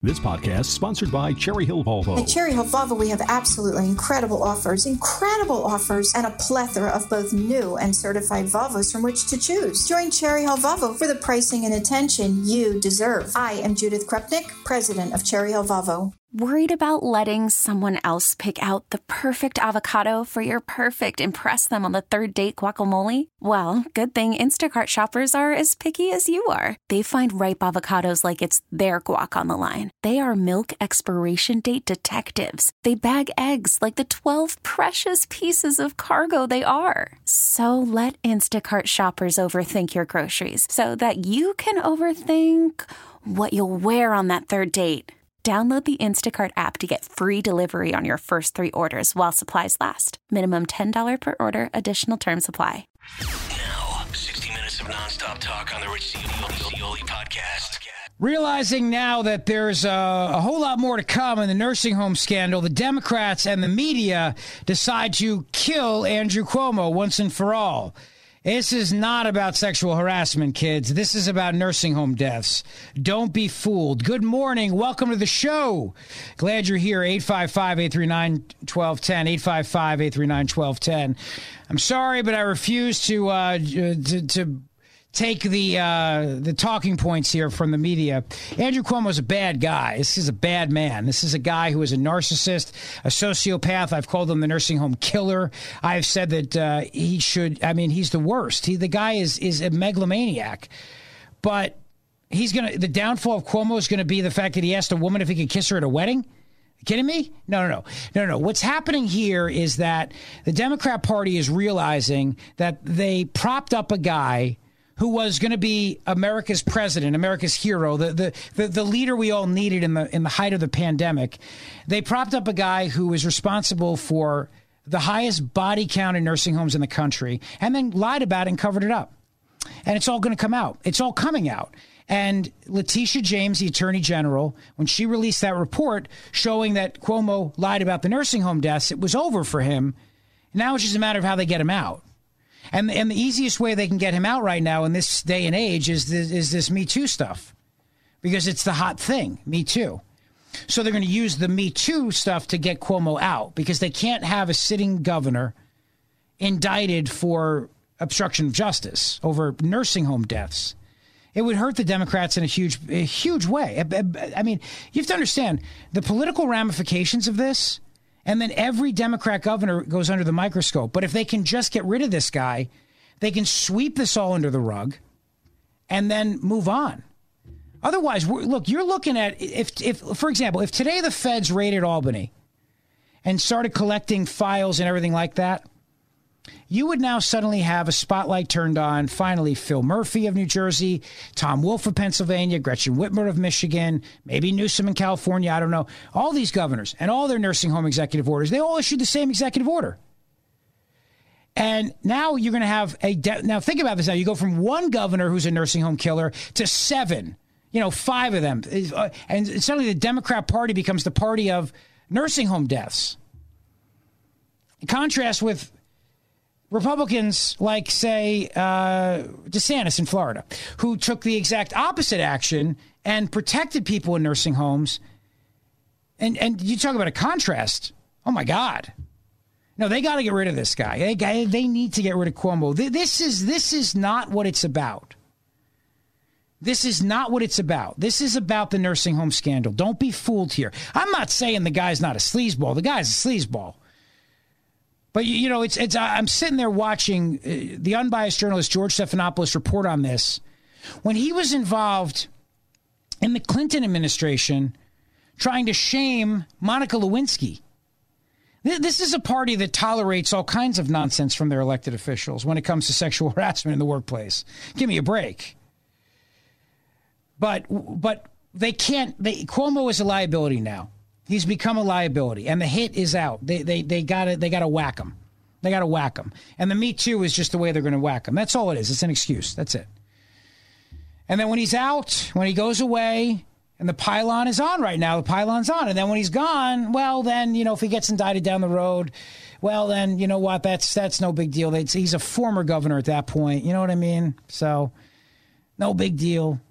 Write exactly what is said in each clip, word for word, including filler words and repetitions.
This podcast is sponsored by Cherry Hill Volvo. At Cherry Hill Volvo, we have absolutely incredible offers, incredible offers, and a plethora of both new and certified Volvos from which to choose. Join Cherry Hill Volvo for the pricing and attention you deserve. I am Judith Krupnik, president of Cherry Hill Volvo. Worried about letting someone else pick out the perfect avocado for your perfect impress them on the third date guacamole? Well, good thing Instacart shoppers are as picky as you are. They find ripe avocados like it's their guac on the line. They are milk expiration date detectives. They bag eggs like the twelve precious pieces of cargo they are. So let Instacart shoppers overthink your groceries so that you can overthink what you'll wear on that third date. Download the Instacart app to get free delivery on your first three orders while supplies last. Minimum ten dollars per order. Additional terms apply. Now, sixty minutes of nonstop talk on the Rich Zeoli podcast. Realizing now that there's a, a whole lot more to come in the nursing home scandal, the Democrats and the media decide to kill Andrew Cuomo once and for all. This is not about sexual harassment, kids. This is about nursing home deaths. Don't be fooled. Good morning. Welcome to the show. Glad you're here. eight five five, eight three nine, one two one zero. eight five five, eight three nine, one two one zero. I'm sorry, but I refuse to uh, to, to take the uh, the talking points here from the media. Andrew Cuomo is a bad guy. This is a bad man. This is a guy who is a narcissist, a sociopath. I've called him the nursing home killer. I've said that uh, he should, I mean, he's the worst. He, the guy is is a megalomaniac. But he's going to, the downfall of Cuomo is going to be the fact that he asked a woman if he could kiss her at a wedding. You kidding me? No, no, no, no, no. What's happening here is that the Democrat Party is realizing that they propped up a guy who was going to be America's president, America's hero, the, the the the leader we all needed in the in the height of the pandemic. They propped up a guy who is responsible for the highest body count in nursing homes in the country, and then lied about it and covered it up. And it's all going to come out. It's all coming out. And Letitia James, the Attorney General, when she released that report showing that Cuomo lied about the nursing home deaths, it was over for him. Now it's just a matter of how they get him out. And and the easiest way they can get him out right now in this day and age is this, is this Me Too stuff, because it's the hot thing, Me Too. So they're going to use the Me Too stuff to get Cuomo out, because they can't have a sitting governor indicted for obstruction of justice over nursing home deaths. It would hurt the Democrats in a huge, a huge way. I mean, you have to understand the political ramifications of this. And then every Democrat governor goes under the microscope. But if they can just get rid of this guy, they can sweep this all under the rug and then move on. Otherwise, look, you're looking at, if, if, for example, if today the feds raided Albany and started collecting files and everything like that, you would now suddenly have a spotlight turned on, finally, Phil Murphy of New Jersey, Tom Wolf of Pennsylvania, Gretchen Whitmer of Michigan, maybe Newsom in California, I don't know. All these governors and all their nursing home executive orders, they all issued the same executive order. And now you're going to have a, de- now think about this now, you go from one governor who's a nursing home killer to seven, you know, five of them. And suddenly the Democrat Party becomes the party of nursing home deaths. In contrast with Republicans like, say, uh, DeSantis in Florida, who took the exact opposite action and protected people in nursing homes. And and you talk about a contrast. Oh, my God. No, they got to get rid of this guy. They they need to get rid of Cuomo. This is this is not what it's about. This is not what it's about. This is about the nursing home scandal. Don't be fooled here. I'm not saying the guy's not a sleazeball. The guy's a sleazeball. But, you know, it's it's. I'm sitting there watching uh, the unbiased journalist George Stephanopoulos report on this. When he was involved in the Clinton administration trying to shame Monica Lewinsky. Th- this is a party that tolerates all kinds of nonsense from their elected officials when it comes to sexual harassment in the workplace. Give me a break. But but they can't. They, Cuomo is a liability now. He's become a liability, and the hit is out. They they they gotta they gotta whack him. They gotta whack him. And the Me Too is just the way they're going to whack him. That's all it is. It's an excuse. That's it. And then when he's out, when he goes away, and the pylon is on right now, the pylon's on. And then when he's gone, well, then, you know, if he gets indicted down the road, well, then, you know what, that's that's no big deal. He's a former governor at that point. You know what I mean? So, no big deal.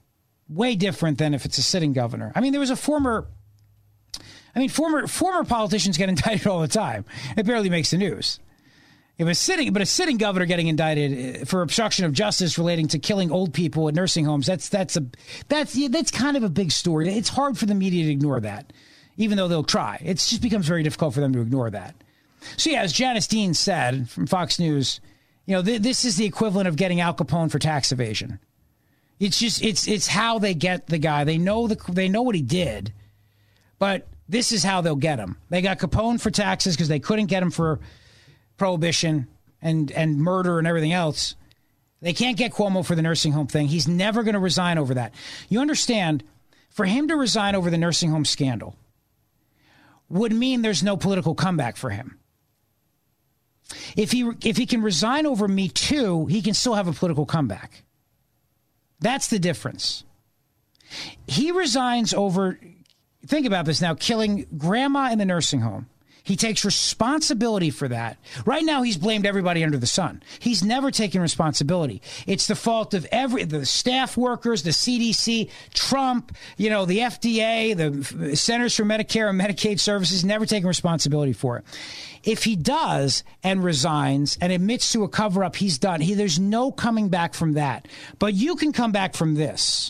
way different than if it's a sitting governor. I mean, there was a former, I mean, former former politicians get indicted all the time. It barely makes the news. If a sitting, but a sitting governor getting indicted for obstruction of justice relating to killing old people at nursing homes, that's that's a that's that's kind of a big story. It's hard for the media to ignore that, even though they'll try. It just becomes very difficult for them to ignore that. So yeah, as Janice Dean said from Fox News, you know, th- this is the equivalent of getting Al Capone for tax evasion. It's just it's it's how they get the guy. They know the they know what he did, but this is how they'll get him. They got Capone for taxes because they couldn't get him for prohibition and, and murder and everything else. They can't get Cuomo for the nursing home thing. He's never going to resign over that. You understand, for him to resign over the nursing home scandal would mean there's no political comeback for him. If he if he can resign over Me Too, he can still have a political comeback. That's the difference. He resigns over, think about this now, killing grandma in the nursing home. He takes responsibility for that. Right now, he's blamed everybody under the sun. He's never taken responsibility. It's the fault of every the staff workers, the C D C, Trump, you know, the F D A, the Centers for Medicare and Medicaid Services, never taken responsibility for it. If he does and resigns and admits to a cover-up, he's done. He, there's no coming back from that. But you can come back from this.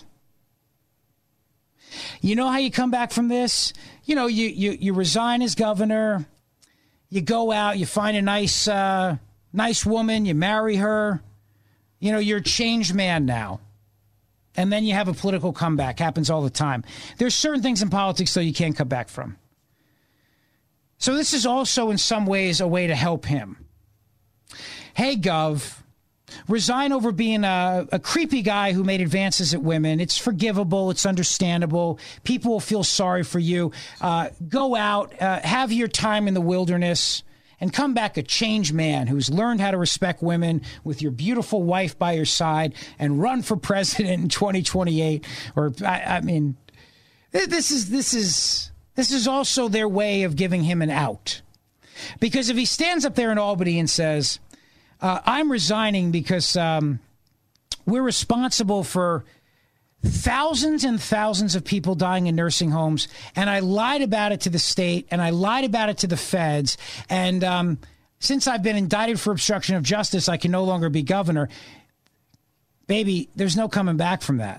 You know how you come back from this? You know, you, you, you resign as governor, you go out, you find a nice uh, nice woman, you marry her. You know, you're a changed man now. And then you have a political comeback. Happens all the time. There's certain things in politics, though, you can't come back from. So this is also, in some ways, a way to help him. Hey, Gov. Resign over being a, a creepy guy who made advances at women. It's forgivable. It's understandable. People will feel sorry for you. Uh, go out, uh, have your time in the wilderness, and come back a changed man who's learned how to respect women with your beautiful wife by your side and run for president in twenty twenty-eight. Or, I, I mean, this is this is this is also their way of giving him an out. Because if he stands up there in Albany and says, Uh, I'm resigning because um, we're responsible for thousands and thousands of people dying in nursing homes, and I lied about it to the state, and I lied about it to the feds, and um, since I've been indicted for obstruction of justice, I can no longer be governor. Baby, there's no coming back from that.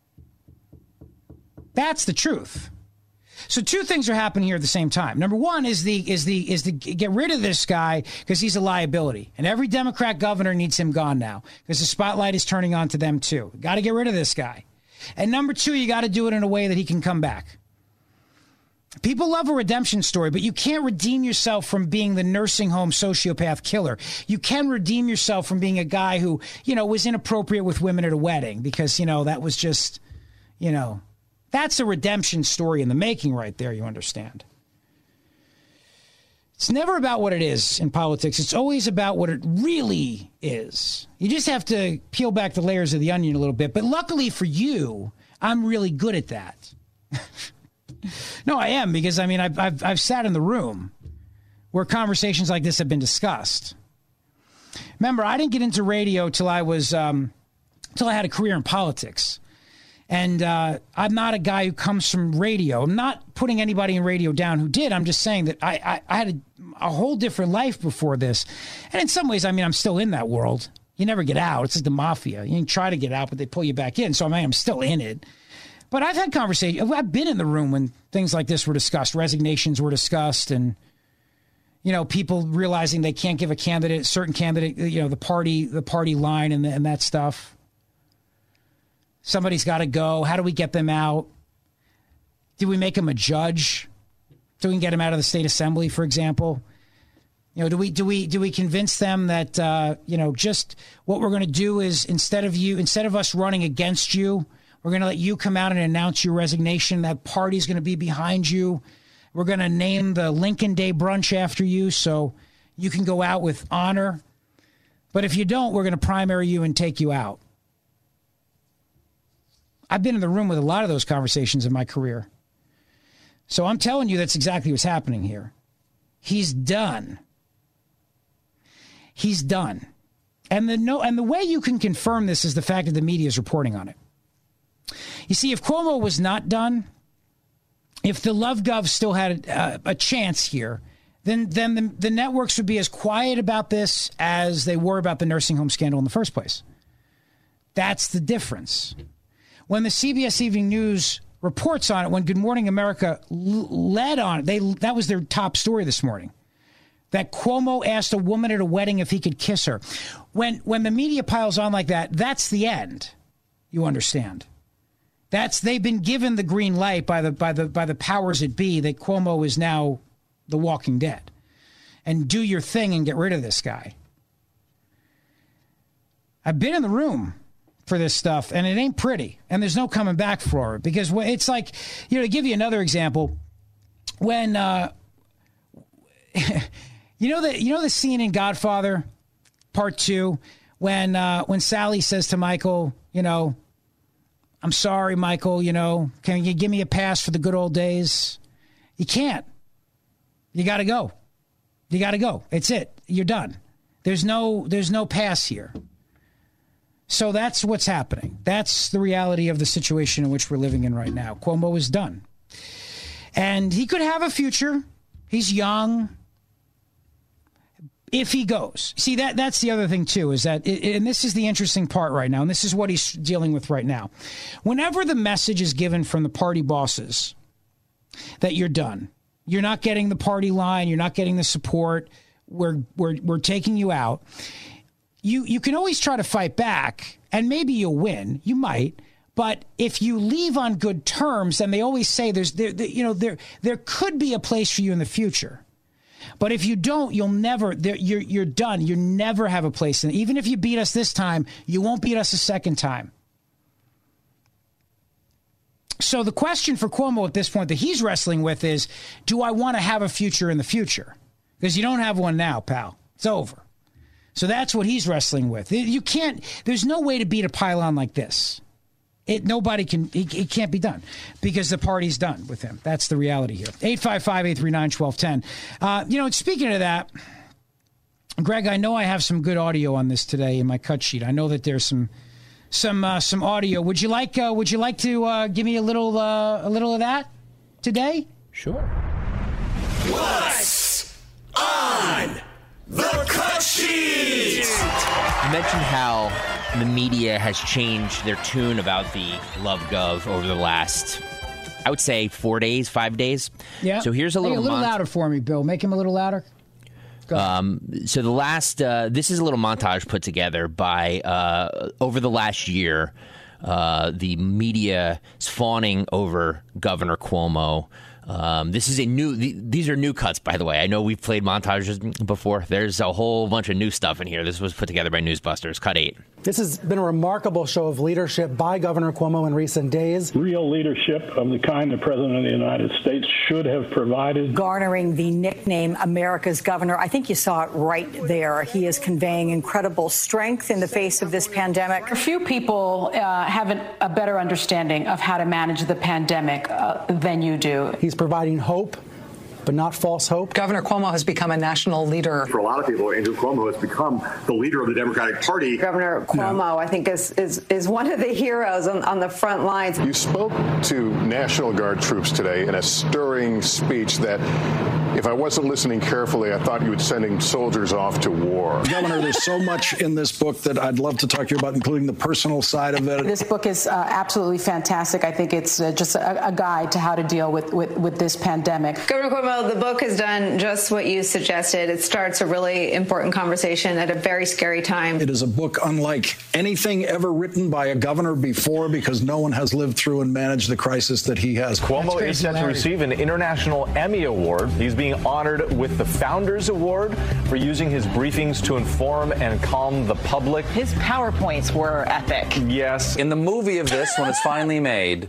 That's the truth. So two things are happening here at the same time. Number one is the is the is to get rid of this guy because he's a liability, and every Democrat governor needs him gone now because the spotlight is turning on to them too. Got to get rid of this guy. And number two, you got to do it in a way that he can come back. People love a redemption story, but you can't redeem yourself from being the nursing home sociopath killer. You can redeem yourself from being a guy who, you know, was inappropriate with women at a wedding because, you know, that was just, you know. That's a redemption story in the making right there, you understand. It's never about what it is in politics. It's always about what it really is. You just have to peel back the layers of the onion a little bit. But luckily for you, I'm really good at that. No, I am, because, I mean, I've, I've, I've sat in the room where conversations like this have been discussed. Remember, I didn't get into radio till I was, um, till I had a career in politics. And uh, I'm not a guy who comes from radio. I'm not putting anybody in radio down who did. I'm just saying that I, I, I had a, a whole different life before this. And in some ways, I mean, I'm still in that world. You never get out. It's like the mafia. You can try to get out, but they pull you back in. So I mean, I'm still in it. But I've had conversations. I've been in the room when things like this were discussed. Resignations were discussed. And, you know, people realizing they can't give a candidate, certain candidate, you know, the party, the party line and, the, and that stuff. Somebody's got to go. How do we get them out? Do we make them a judge? Do we get them out of the state assembly, for example? You know, do we do we do we convince them that uh, you know, just what we're going to do is instead of you, instead of us running against you, we're going to let you come out and announce your resignation. That party's going to be behind you. We're going to name the Lincoln Day brunch after you, so you can go out with honor. But if you don't, we're going to primary you and take you out. I've been in the room with a lot of those conversations in my career. So I'm telling you that's exactly what's happening here. He's done. He's done. And the no and the way you can confirm this is the fact that the media is reporting on it. You see, if Cuomo was not done, if the LoveGov still had a, a chance here, then then the, the networks would be as quiet about this as they were about the nursing home scandal in the first place. That's the difference. When the C B S Evening News reports on it, when Good Morning America l- led on it, they that was their top story this morning. That Cuomo asked a woman at a wedding if he could kiss her. When when the media piles on like that, that's the end. You understand? That's they've been given the green light by the by the by the powers that be that Cuomo is now the Walking Dead. And do your thing and get rid of this guy. I've been in the room for this stuff, and it ain't pretty. And there's no coming back for it. Because it's like, you know, to give you another example, when, uh, you know the you know the scene in Godfather Part Two, when uh, when Sally says to Michael, you know, I'm sorry, Michael, you know, can you give me a pass for the good old days? You can't. You got to go. You got to go. It's it. You're done. There's no there's no pass here. So that's what's happening. That's the reality of the situation in which we're living in right now. Cuomo is done. And he could have a future. He's young. If he goes. See, that that's the other thing, too, is that, it, and this is the interesting part right now, and this is what he's dealing with right now. Whenever the message is given from the party bosses that you're done, you're not getting the party line, you're not getting the support, we're we're we're taking you out, you you can always try to fight back, and maybe you'll win. You might. But if you leave on good terms, and they always say there's there, there you know there there could be a place for you in the future. But if you don't, you'll never, you're you're done. You never have a place. And even if you beat us this time, you won't beat us a second time. So the question for Cuomo at this point that he's wrestling with is, do I want to have a future in the future? Because you don't have one now, pal. It's over. So that's what he's wrestling with. You can't, there's no way to beat a pylon like this. It, nobody can, it, it can't be done because the party's done with him. That's the reality here. eight five five, eight three nine, one two one zero. Uh, you know, speaking of that, Greg, I know I have some good audio on this today in my cut sheet. I know that there's some some uh, some audio. Would you like uh, Would you like to uh, give me a little uh, a little of that today? Sure. What's on the cut sheet? You mentioned how the media has changed their tune about the LoveGov over the last, I would say, four days, five days. Yeah. So here's a little, hey, a little mont- louder for me, Bill. Make him a little louder. Go ahead. Um, so the last, uh, this is a little montage put together by uh, over the last year. Uh, the media is fawning over Governor Cuomo. Um, this is a new, th- these are new cuts, by the way. I know we've played montages before. There's a whole bunch of new stuff in here. This was put together by Newsbusters. Cut eight. This has been a remarkable show of leadership by Governor Cuomo in recent days. Real leadership of the kind the President of the United States should have provided. Garnering the nickname America's Governor. I think you saw it right there. He is conveying incredible strength in the face of this pandemic. Few people uh, have an, a better understanding of how to manage the pandemic uh, than you do. He's providing hope, but not false hope. Governor Cuomo has become a national leader. For a lot of people, Andrew Cuomo has become the leader of the Democratic Party. Governor Cuomo, no. I think, is, is is one of the heroes on, on the front lines. You spoke to National Guard troops today in a stirring speech that, if I wasn't listening carefully, I thought you were sending soldiers off to war. Governor, there's so much in this book that I'd love to talk to you about, including the personal side of it. This book is uh, absolutely fantastic. I think it's uh, just a, a guide to how to deal with, with, with this pandemic. Governor Cuomo, the book has done just what you suggested. It starts a really important conversation at a very scary time. It is a book unlike anything ever written by a governor before because no one has lived through and managed the crisis that he has. Cuomo is set to receive an International Emmy Award. He's being honored with the Founders Award for using his briefings to inform and calm the public. His PowerPoints were epic. Yes. In the movie of this, when it's finally made,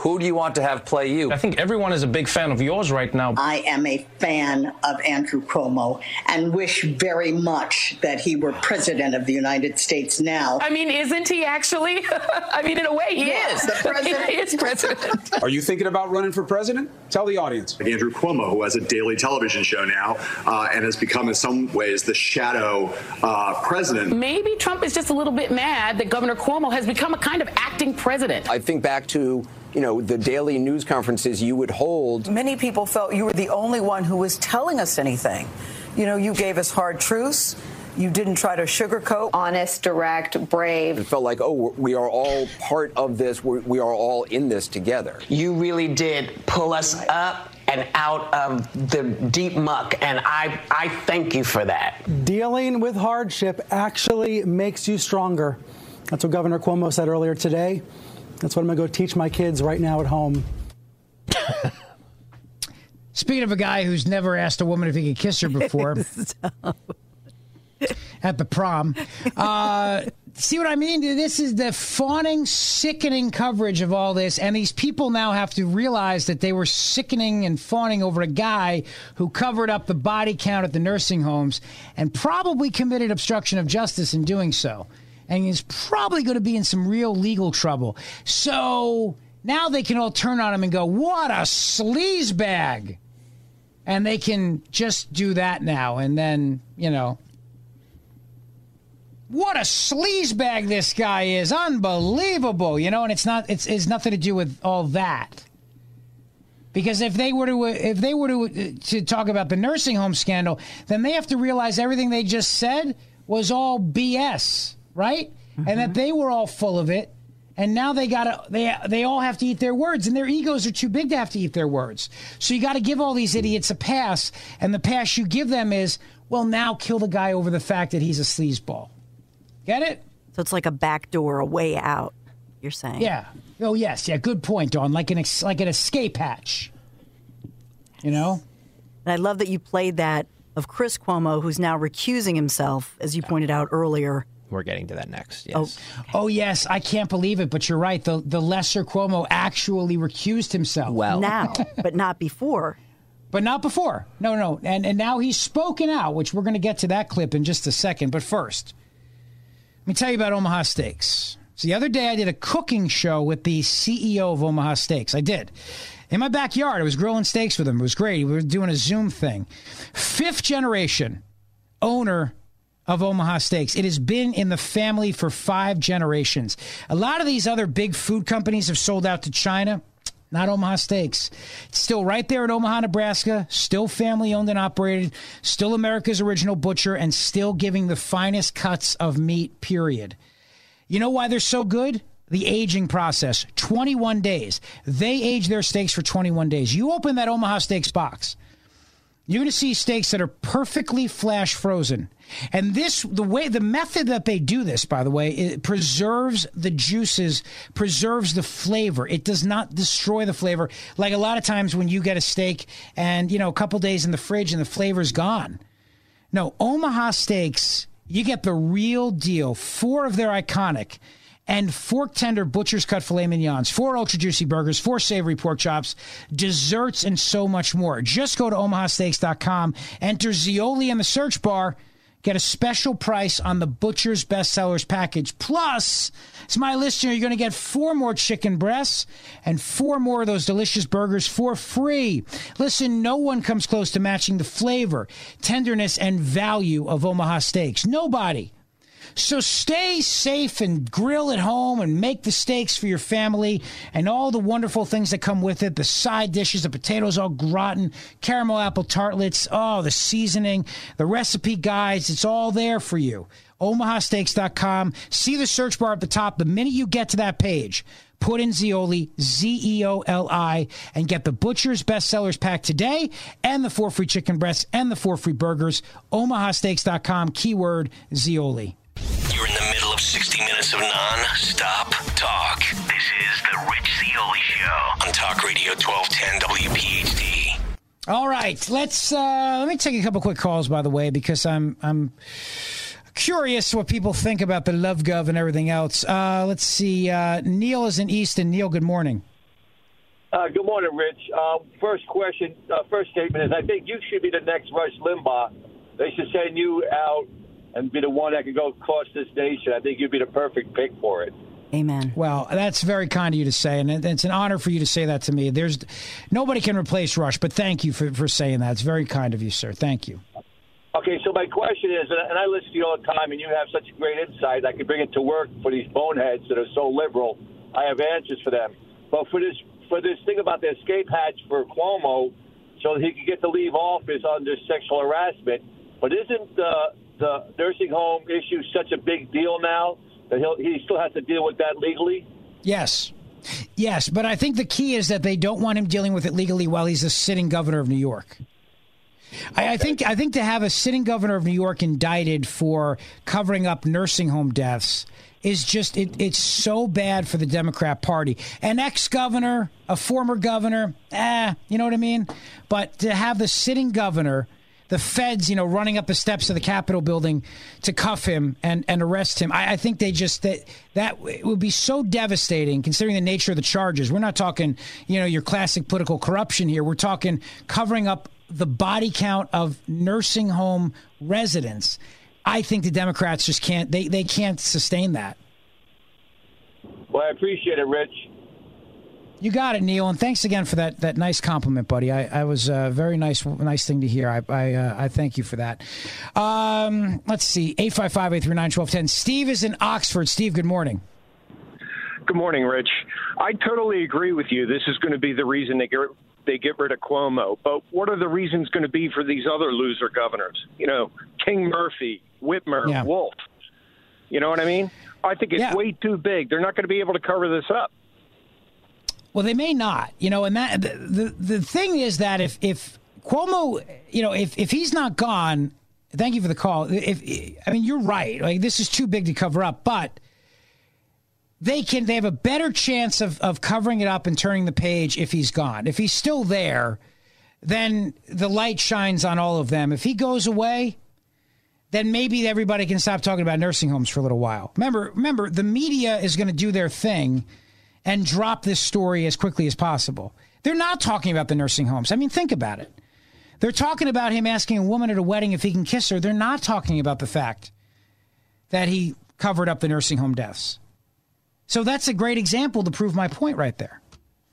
Who do you want to have play you? I think everyone is a big fan of yours right now. I am a fan of Andrew Cuomo and wish very much that he were president of the United States now. I mean, isn't he actually? I mean, in a way, he Yeah, is. the president. He is president. Are you thinking about running for president? Tell the audience. Andrew Cuomo, who has a daily television show now uh, and has become in some ways the shadow uh, president. Maybe Trump is just a little bit mad that Governor Cuomo has become a kind of acting president. I think back to, you know, the daily news conferences you would hold. Many people felt you were the only one who was telling us anything. You know, you gave us hard truths. You didn't try to sugarcoat. Honest, direct, brave. It felt like, oh, we are all part of this. We're, we are all in this together. You really did pull us up and out of the deep muck, and I, I thank you for that. Dealing with hardship actually makes you stronger. That's what Governor Cuomo said earlier today. That's what I'm going to go teach my kids right now at home. Speaking of a guy who's never asked a woman if he could kiss her before at the prom, uh, see what I mean? This is the fawning, sickening coverage of all this, and these people now have to realize that they were sickening and fawning over a guy who covered up the body count at the nursing homes and probably committed obstruction of justice in doing so. And he's probably going to be in some real legal trouble. So now they can all turn on him and go, what a sleazebag. And they can just do that now. And then, you know, what a sleazebag this guy is. Unbelievable. You know, and it's not, it's, it's nothing to do with all that. Because if they were to, if they were to, to talk about the nursing home scandal, then they have to realize everything they just said was all B S. Right? Mm-hmm. And that they were all full of it. And now they gotta they they all have to eat their words, and their egos are too big to have to eat their words. So you got to give all these idiots a pass, and the pass you give them is, well, now kill the guy over the fact that he's a sleazeball. Get it? So it's like a back door, a way out, you're saying. Yeah. Oh, yes. Yeah, good point, Dawn. Like an ex- like an escape hatch. You know? And I love that you played that of Chris Cuomo, who's now recusing himself, as you pointed out earlier. We're getting to that next, yes. Oh, okay. oh, yes, I can't believe it, but you're right. The the lesser Cuomo actually recused himself. Well. Now, but not before. But not before. No, no. And, and now he's spoken out, which we're going to get to that clip in just a second. But first, let me tell you about Omaha Steaks. So the other day I did a cooking show with the C E O of Omaha Steaks. I did. In my backyard, I was grilling steaks with him. It was great. We were doing a Zoom thing. Fifth generation owner of Omaha Steaks. It has been in the family for five generations. A lot of these other big food companies have sold out to China. Not Omaha Steaks. It's still right there in Omaha, Nebraska. Still family owned and operated. Still America's original butcher, and still giving the finest cuts of meat, period. You know why they're so good? The aging process. twenty-one days. They age their steaks for twenty-one days. You open that Omaha Steaks box, you're going to see steaks that are perfectly flash frozen. And this, the way, the method that they do this, by the way, it preserves the juices, preserves the flavor. It does not destroy the flavor. Like a lot of times when you get a steak and, you know, a couple days in the fridge and the flavor's gone. No, Omaha Steaks, you get the real deal. Four of their iconic and fork tender butcher's cut filet mignons, four ultra juicy burgers, four savory pork chops, desserts, and so much more. Just go to omaha steaks dot com, enter Zeoli in the search bar, get a special price on the Butcher's Bestsellers package. Plus, as my listener, you're going to get four more chicken breasts and four more of those delicious burgers for free. Listen, no one comes close to matching the flavor, tenderness, and value of Omaha Steaks. Nobody. So stay safe and grill at home and make the steaks for your family and all the wonderful things that come with it. The side dishes, the potatoes all gratin, caramel apple tartlets, oh, the seasoning, the recipe guides. It's all there for you. omaha steaks dot com. See the search bar at the top. The minute you get to that page, put in Zeoli, Z E O L I, and get the Butcher's Bestsellers pack today and the four free chicken breasts and the four free burgers. omaha steaks dot com, keyword Zeoli. You're in the middle of sixty minutes of non-stop talk. This is the Rich Zeoli Show on Talk Radio twelve ten W P H D. All right, let's uh, let me take a couple quick calls, by the way, because I'm I'm curious what people think about the LoveGov and everything else. Uh, let's see. Uh, Neil is in Easton. Neil, good morning. Uh, good morning, Rich. Uh, first question, uh, first statement is I think you should be the next Rush Limbaugh. They should send you out and be the one that can go across this nation. I think you'd be the perfect pick for it. Amen. Well, that's very kind of you to say, and it's an honor for you to say that to me. There's nobody can replace Rush, but thank you for, for saying that. It's very kind of you, sir. Thank you. Okay, so my question is, and I listen to you all the time, and you have such great insight. I can bring it to work for these boneheads that are so liberal. I have answers for them. But for this for this thing about the escape hatch for Cuomo, so that he can get to leave office under sexual harassment, but isn't the, the nursing home issue such a big deal now that he'll, he still has to deal with that legally? Yes. Yes, but I think the key is that they don't want him dealing with it legally while he's the sitting governor of New York. Okay. I, I think I think to have a sitting governor of New York indicted for covering up nursing home deaths is just, it, it's so bad for the Democrat Party. An ex-governor, a former governor, eh, you know what I mean? But to have the sitting governor, the feds, you know, running up the steps of the Capitol building to cuff him and, and arrest him, I, I think they just, that, that it would be so devastating considering the nature of the charges. We're not talking, you know, your classic political corruption here. We're talking covering up the body count of nursing home residents. I think the Democrats just can't, they, they can't sustain that. Well, I appreciate it, Rich. You got it, Neil, and thanks again for that, that nice compliment, buddy. I, I was a uh, very nice nice thing to hear. I I, uh, I thank you for that. Um, let's see, eight five five, eight three nine, one two one zero. Steve is in Oxford. Steve, good morning. Good morning, Rich. I totally agree with you. This is going to be the reason they get they get rid of Cuomo. But what are the reasons going to be for these other loser governors? You know, King Murphy, Whitmer, yeah. Wolf. You know what I mean? I think it's yeah. way too big. They're not going to be able to cover this up. Well, they may not, you know, and that the, the the thing is that if if Cuomo, you know, if if he's not gone, thank you for the call. If I mean, you're right. Like, this is too big to cover up, but they can they have a better chance of of covering it up and turning the page if he's gone. If he's still there, then the light shines on all of them. If he goes away, then maybe everybody can stop talking about nursing homes for a little while. Remember, remember, the media is going to do their thing and drop this story as quickly as possible. They're not talking about the nursing homes. I mean, think about it. They're talking about him asking a woman at a wedding if he can kiss her. They're not talking about the fact that he covered up the nursing home deaths. So that's a great example to prove my point right there.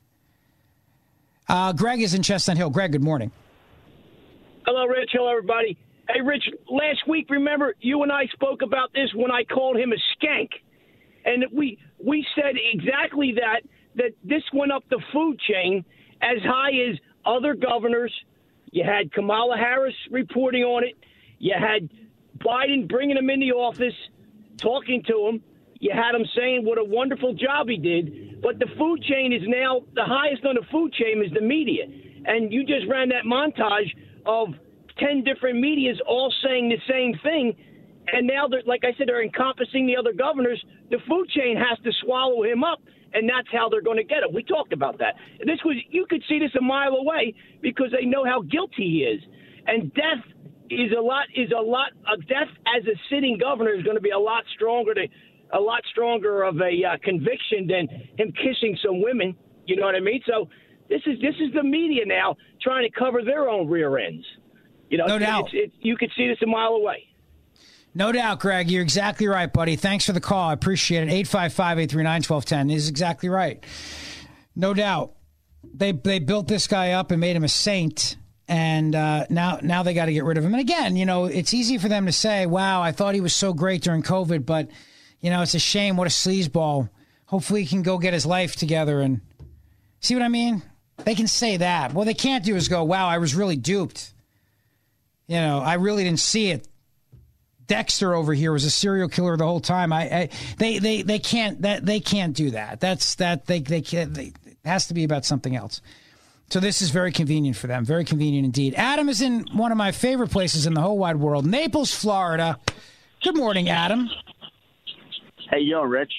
Uh, Greg is in Chestnut Hill. Greg, good morning. Hello, Rich. Hello, everybody. Hey, Rich, last week, remember, you and I spoke about this when I called him a skank. And we we said exactly that, that this went up the food chain as high as other governors. You had Kamala Harris reporting on it. You had Biden bringing him in the office, talking to him. You had him saying what a wonderful job he did. But the food chain is now, the highest on the food chain is the media. And you just ran that montage of ten different medias all saying the same thing. And now, they're, like I said, they're encompassing the other governors. The food chain has to swallow him up, and that's how they're going to get him. We talked about that. This was you could see this a mile away because they know how guilty he is. And death is a lot is a lot. A death as a sitting governor is going to be a lot stronger to a lot stronger of a uh, conviction than him kissing some women. You know what I mean? So this is this is the media now trying to cover their own rear ends. You know, no doubt. It's, it, you could see this a mile away. No doubt, Greg. You're exactly right, buddy. Thanks for the call. I appreciate it. eight five five, eight three nine, one two one zero is exactly right. No doubt. They they built this guy up and made him a saint, and uh, now now they got to get rid of him. And again, you know, it's easy for them to say, wow, I thought he was so great during COVID, but, you know, it's a shame. What a sleazeball. Hopefully he can go get his life together. And see what I mean? They can say that. What they can't do is go, wow, I was really duped. You know, I really didn't see it. Dexter over here was a serial killer the whole time. I, I they, they, they can't that they can't do that. That's that they they can't. They, it has to be about something else. So this is very convenient for them. Very convenient indeed. Adam is in one of my favorite places in the whole wide world, Naples, Florida. Good morning, Adam. Hey, yo, Rich.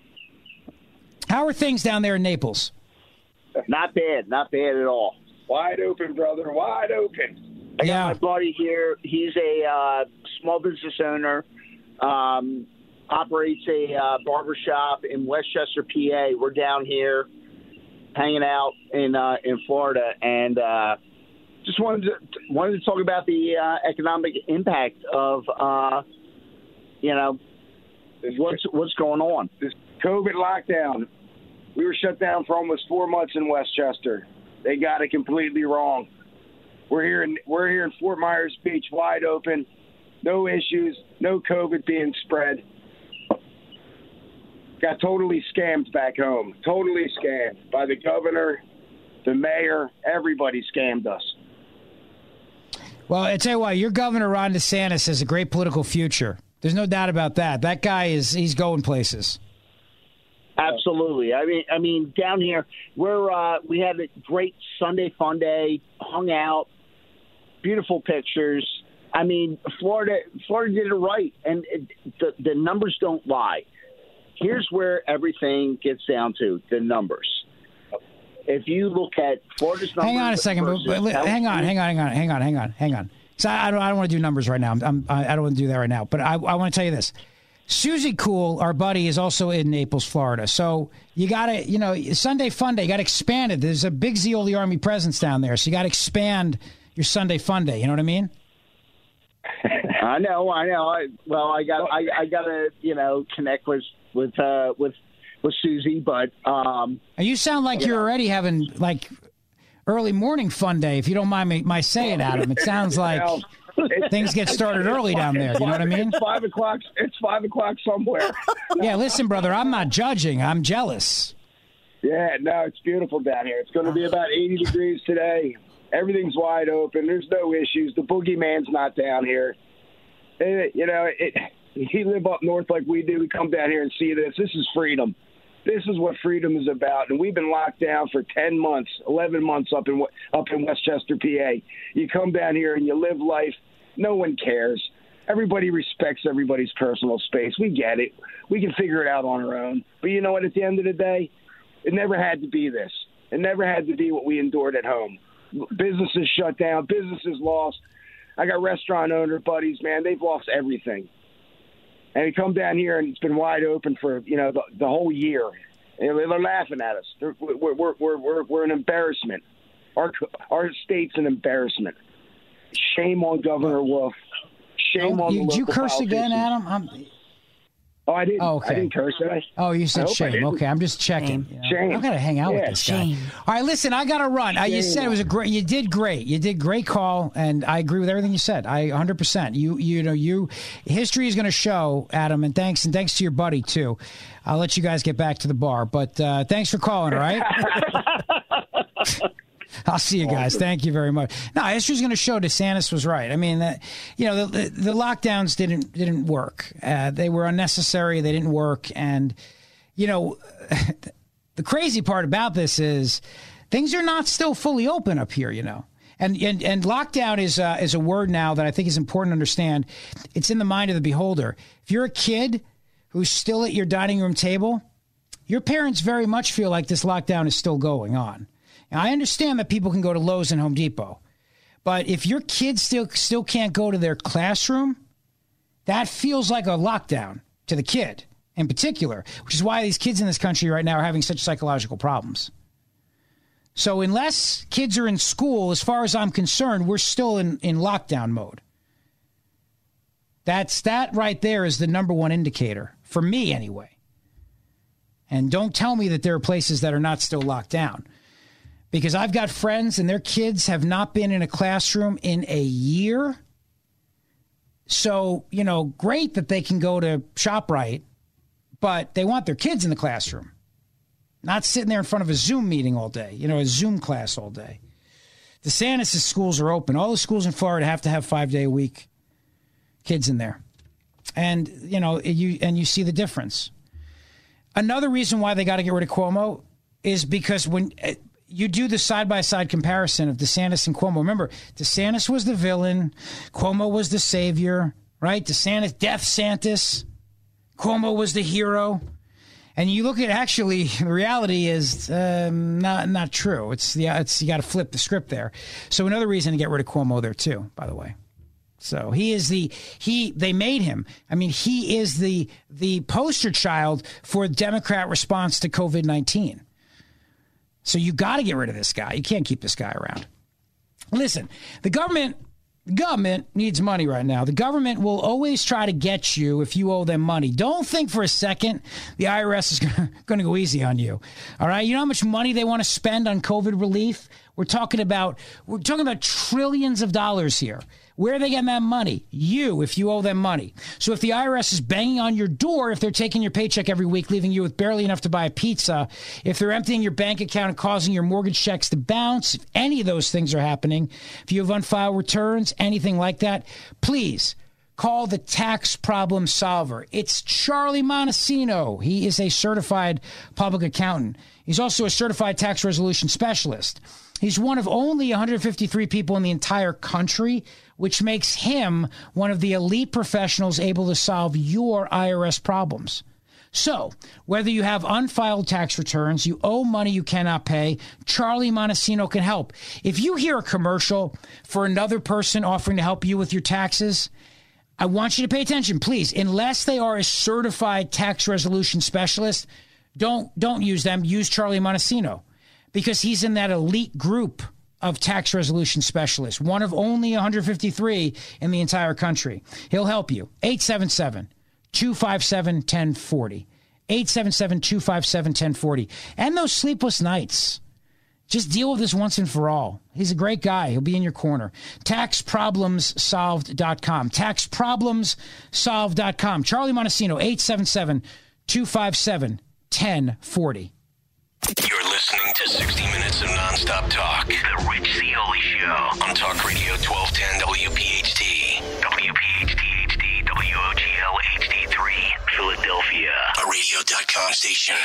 How are things down there in Naples? Not bad. Not bad at all. Wide open, brother. Wide open. I got yeah. my buddy here. He's a uh, small business owner, um, operates a uh, barbershop in Westchester, P A. We're down here. hanging out in uh, in Florida, and uh, just wanted to wanted to talk about the uh, economic impact of uh, you know what's what's going on. This COVID lockdown. We were shut down for almost four months in Westchester. They got it completely wrong. We're here in we're here in Fort Myers Beach, wide open, no issues, no COVID being spread. Got totally scammed back home. Totally scammed by the governor, the mayor. Everybody scammed us. Well, I tell you what, your governor, Ron DeSantis, has a great political future. There's no doubt about that. That guy is he's going places. Absolutely. I mean, I mean, down here, we're uh, we had a great Sunday fun day, hung out, beautiful pictures. I mean, Florida, Florida did it right, and it, the the numbers don't lie. Here's where everything gets down to: the numbers. If you look at Florida's numbers, hang on a second, but, but hang on, hang on, hang on, hang on, hang on, hang on. So I, I don't, I don't want to do numbers right now. I'm, I'm, I don't want to do that right now. But I, I want to tell you this. Susie Cool, our buddy, is also in Naples, Florida. So you got to, you know, Sunday Fun Day, you got to expand it. There's a big Zeoli Army presence down there. So you got to expand your Sunday Fun Day. You know what I mean? I know, I know. I, well, I got, I, I got to, you know, connect with, with, uh, with, with Susie, but, um, and you sound like you you're know. already having like early morning fun day. If you don't mind me, my saying, Adam, it sounds like things get started early down there. You know what I mean? It's five o'clock. It's five o'clock somewhere. Yeah, listen, brother, I'm not judging. I'm jealous. Yeah, no, it's beautiful down here. It's going to be about eighty degrees today. Everything's wide open. There's no issues. The boogeyman's not down here. It, you know, it, you live up north like we do. We come down here and see this. This is freedom. This is what freedom is about, and we've been locked down for ten months, eleven months up in up in Westchester, P A. You come down here and you live life. No one cares. Everybody respects everybody's personal space. We get it. We can figure it out on our own. But you know what? At the end of the day, it never had to be this. It never had to be what we endured at home. Businesses shut down. Businesses lost. I got restaurant owner buddies, man. They've lost everything. And we come down here, and it's been wide open for, you know, the, the whole year. And they're laughing at us. They're, we're, we're, we're, we're, we're an embarrassment. Our, our state's an embarrassment. Shame on Governor Wolf. Shame oh, on you, the local Did you curse politicians. again, Adam? I'm... Oh, I didn't. Oh, okay. I didn't curse, did I? Oh, you said shame. Okay, I'm just checking. Shame. You know? Shame. I gotta hang out yeah. with this shame. guy. All right, listen, I gotta run. Uh, you said it was a great. You did great. You did great call, and I agree with everything you said. I one hundred percent. You, you know, you. History is going to show, Adam, and thanks, and thanks to your buddy too. I'll let you guys get back to the bar, but uh, thanks for calling. All right. I'll see you guys. Thank you very much. No, history's going to show DeSantis was right. I mean, that, you know, the, the, the lockdowns didn't didn't work. Uh, they were unnecessary. They didn't work. And, you know, the crazy part about this is things are not still fully open up here, you know. And and, and lockdown is, uh, is a word now that I think is important to understand. It's in the mind of the beholder. If you're a kid who's still at your dining room table, your parents very much feel like this lockdown is still going on. Now, I understand that people can go to Lowe's and Home Depot, but if your kids still still can't go to their classroom, that feels like a lockdown to the kid in particular, which is why these kids in this country right now are having such psychological problems. So unless kids are in school, as far as I'm concerned, we're still in, in lockdown mode. That's that right there is the number one indicator, for me anyway. And don't tell me that there are places that are not still locked down. Because I've got friends and their kids have not been in a classroom in a year. So, you know, great that they can go to ShopRite, but they want their kids in the classroom. Not sitting there in front of a Zoom meeting all day, you know, a Zoom class all day. DeSantis' schools are open. All the schools in Florida have to have five-day-a-week kids in there. And, you know, you and you see the difference. Another reason why they got to get rid of Cuomo is because when you do the side-by-side comparison of DeSantis and Cuomo, remember, DeSantis was the villain, Cuomo was the savior, right? DeSantis, Death Santis, Cuomo was the hero. And you look at actually, the reality is um, not not true. It's yeah, it's you got to flip the script there. So another reason to get rid of Cuomo there too, by the way. So he is the he they made him. I mean, he is the the poster child for Democrat response to COVID nineteen. So you got to get rid of this guy. You can't keep this guy around. Listen, the government... The government needs money right now. The government will always try to get you if you owe them money. Don't think for a second the I R S is going to go easy on you. All right? You know how much money they want to spend on COVID relief? We're talking about we're talking about trillions of dollars here. Where are they getting that money? You, if you owe them money. So if the I R S is banging on your door, if they're taking your paycheck every week, leaving you with barely enough to buy a pizza, if they're emptying your bank account and causing your mortgage checks to bounce, if any of those things are happening, if you have unfiled returns, anything like that, please call the Tax Problem Solver. It's Charlie Montesino. He is a certified public accountant. He's also a certified tax resolution specialist. He's one of only one hundred fifty-three people in the entire country, which makes him one of the elite professionals able to solve your I R S problems. So, whether you have unfiled tax returns, you owe money you cannot pay, Charlie Montesino can help. If you hear a commercial for another person offering to help you with your taxes, I want you to pay attention, please. Unless they are a certified tax resolution specialist, don't don't use them. Use Charlie Montesino, because he's in that elite group of tax resolution specialists, one of only one hundred fifty-three in the entire country. He'll help you. eight seven seven, two five seven, one zero four zero. eight seven seven, two five seven, one zero four zero. And those sleepless nights. Just deal with this once and for all. He's a great guy. He'll be in your corner. tax problems solved dot com. tax problems solved dot com. Charlie Montesino, eight seven seven, two five seven, one zero four zero. You're listening to sixty minutes of nonstop talk. The Rich Zeoli Show on Talk Radio twelve ten W P H T. W P H T H D, W O G L H D three, Philadelphia. A radio dot com station.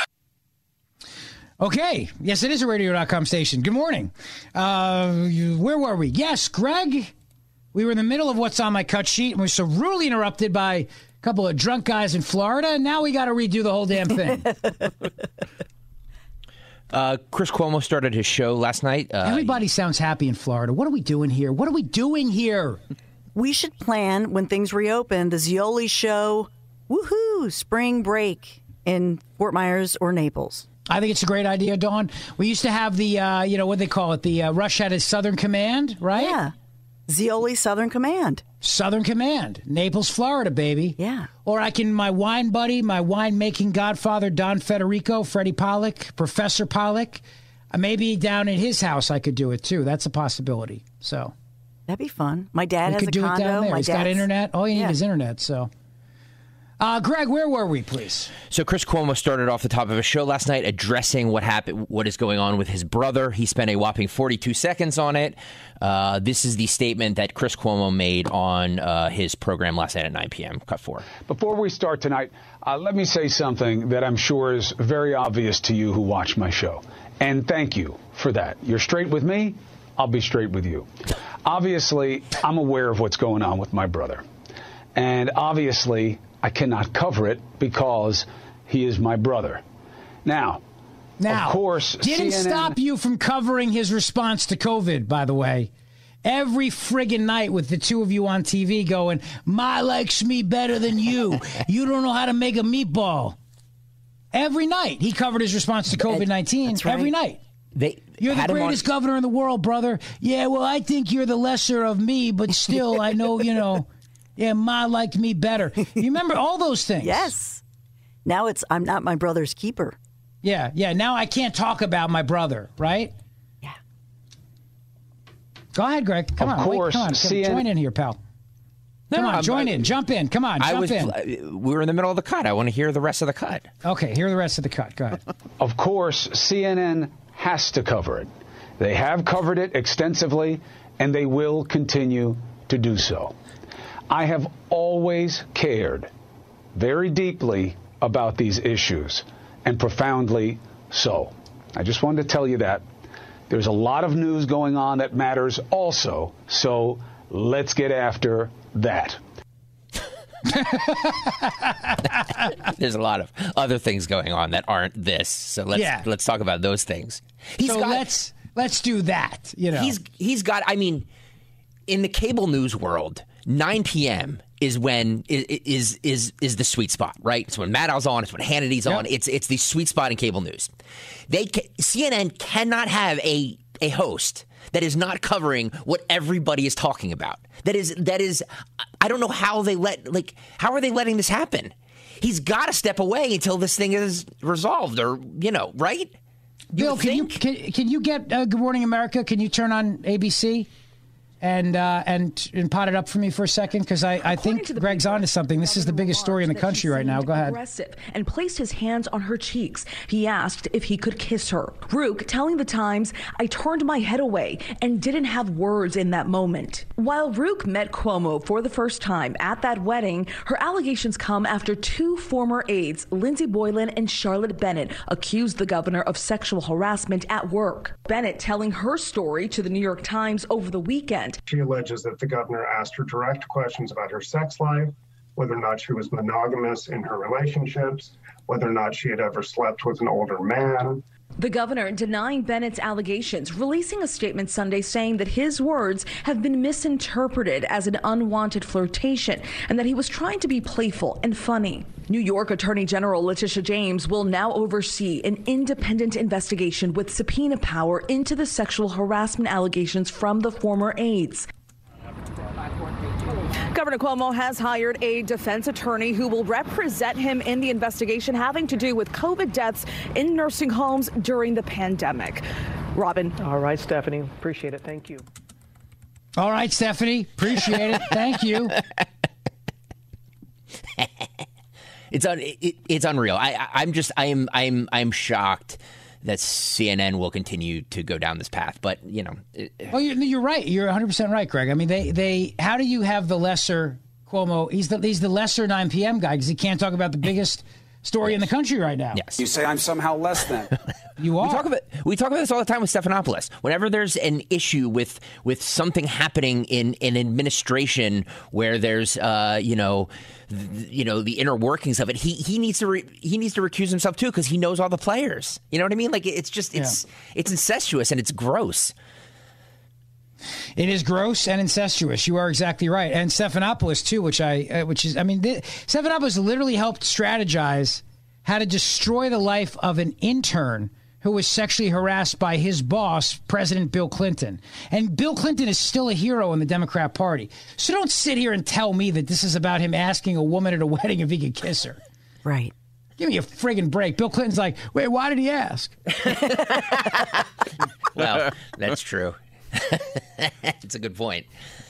Okay. Yes, it is a radio dot com station. Good morning. Uh, you, where were we? Yes, Greg. We were in the middle of what's on my cut sheet, and we were so rudely interrupted by a couple of drunk guys in Florida. And now we got to redo the whole damn thing. Uh, Chris Cuomo started his show last night. Uh, Everybody sounds happy in Florida. What are we doing here? What are we doing here? We should plan when things reopen the Zeoli Show, woohoo, spring break in Fort Myers or Naples. I think it's a great idea, Dawn. We used to have the, uh, you know, what they call it, the uh, Rush had his Southern Command, right? Yeah. Zeoli Southern Command. Southern Command. Naples, Florida, baby. Yeah. Or I can, my wine buddy, my wine-making godfather, Don Federico, Freddie Pollack, Professor Pollack, uh, maybe down at his house I could do it, too. That's a possibility. So that'd be fun. My dad we has could a do condo. It down there. My He's got internet. All you need yeah. is internet, so... Uh, Greg, where were we, please? So Chris Cuomo started off the top of his show last night addressing what happened, what is going on with his brother. He spent a whopping forty-two seconds on it. Uh, this is the statement that Chris Cuomo made on uh, his program last night at nine p.m. Cut four. Before we start tonight, uh, let me say something that I'm sure is very obvious to you who watch my show. And thank you for that. You're straight with me, I'll be straight with you. Obviously, I'm aware of what's going on with my brother. And obviously, I cannot cover it because he is my brother. Now, now of course, didn't C N N stop you from covering his response to COVID, by the way. Every friggin' night with the two of you on T V going, "Ma likes me better than you. You don't know how to make a meatball." Every night he covered his response to COVID nineteen. Right. Every night. They you're the greatest on- governor in the world, brother. Yeah, well, I think you're the lesser of me, but still, I know, you know. Yeah, Ma liked me better. You remember all those things? Yes. Now it's, I'm not my brother's keeper. Yeah, yeah. Now I can't talk about my brother, right? Yeah. Go ahead, Greg. Come of on. Course, Wait, come on. C N N Join in here, pal. Come no, on, join I, in. Jump in. Come on, I jump was, in. We were in the middle of the cut. I want to hear the rest of the cut. Okay, hear the rest of the cut. Go ahead. Of course, C N N has to cover it. They have covered it extensively, and they will continue to do so. I have always cared very deeply about these issues, and profoundly so. I just wanted to tell you that. There's a lot of news going on that matters also, so let's get after that. There's a lot of other things going on that aren't this, so let's yeah. let's talk about those things. He's so got, let's let's do that. You know, he's he's got. I mean, in the cable news world, nine p.m. is when is is is the sweet spot, right? It's when Maddow's on, it's when Hannity's yep. on. It's it's the sweet spot in cable news. They C N N cannot have a a host that is not covering what everybody is talking about. That is that is I don't know how they let like how are they letting this happen? He's got to step away until this thing is resolved, or you know, right? You Bill, can think? you can, can you get uh, Good Morning America? Can you turn on A B C? And, uh, and and pot it up for me for a second, because I, I think Greg's onto something. This is the biggest story in the country right now. Go ahead. Aggressive and placed his hands on her cheeks. He asked if he could kiss her. Rook telling the Times, "I turned my head away and didn't have words in that moment." While Rook met Cuomo for the first time at that wedding, her allegations come after two former aides, Lindsey Boylan and Charlotte Bennett, accused the governor of sexual harassment at work. Bennett telling her story to the New York Times over the weekend. She alleges that the governor asked her direct questions about her sex life, whether or not she was monogamous in her relationships, whether or not she had ever slept with an older man. The governor denying Bennett's allegations, releasing a statement Sunday saying that his words have been misinterpreted as an unwanted flirtation and that he was trying to be playful and funny. New York Attorney General Letitia James will now oversee an independent investigation with subpoena power into the sexual harassment allegations from the former aides. Governor Cuomo has hired a defense attorney who will represent him in the investigation having to do with COVID deaths in nursing homes during the pandemic. Robin. All right, Stephanie. Appreciate it. Thank you. All right, Stephanie. Appreciate it. Thank you. It's un, it, it's unreal. I, I I'm just I am I am I'm shocked that C N N will continue to go down this path. But you know, it, well, you're, you're right. You're one hundred percent right, Greg. I mean, they they how do you have the lesser Cuomo? He's the he's the lesser nine p.m. guy because he can't talk about the biggest story yes. in the country right now. Yes, you say I'm somehow less than. You are. We talk about we talk about this all the time with Stephanopoulos. Whenever there's an issue with with something happening in in administration where there's uh you know. you know, the inner workings of it. He he needs to re, he needs to recuse himself too because he knows all the players. You know what I mean? Like it's just it's yeah. it's incestuous and it's gross. It is gross and incestuous. You are exactly right. And Stephanopoulos too, which I uh, which is I mean, th- Stephanopoulos literally helped strategize how to destroy the life of an intern who was sexually harassed by his boss, President Bill Clinton. And Bill Clinton is still a hero in the Democrat Party. So don't sit here and tell me that this is about him asking a woman at a wedding if he could kiss her. Right. Give me a friggin' break. Bill Clinton's like, wait, why did he ask? Well, that's true. It's a good point.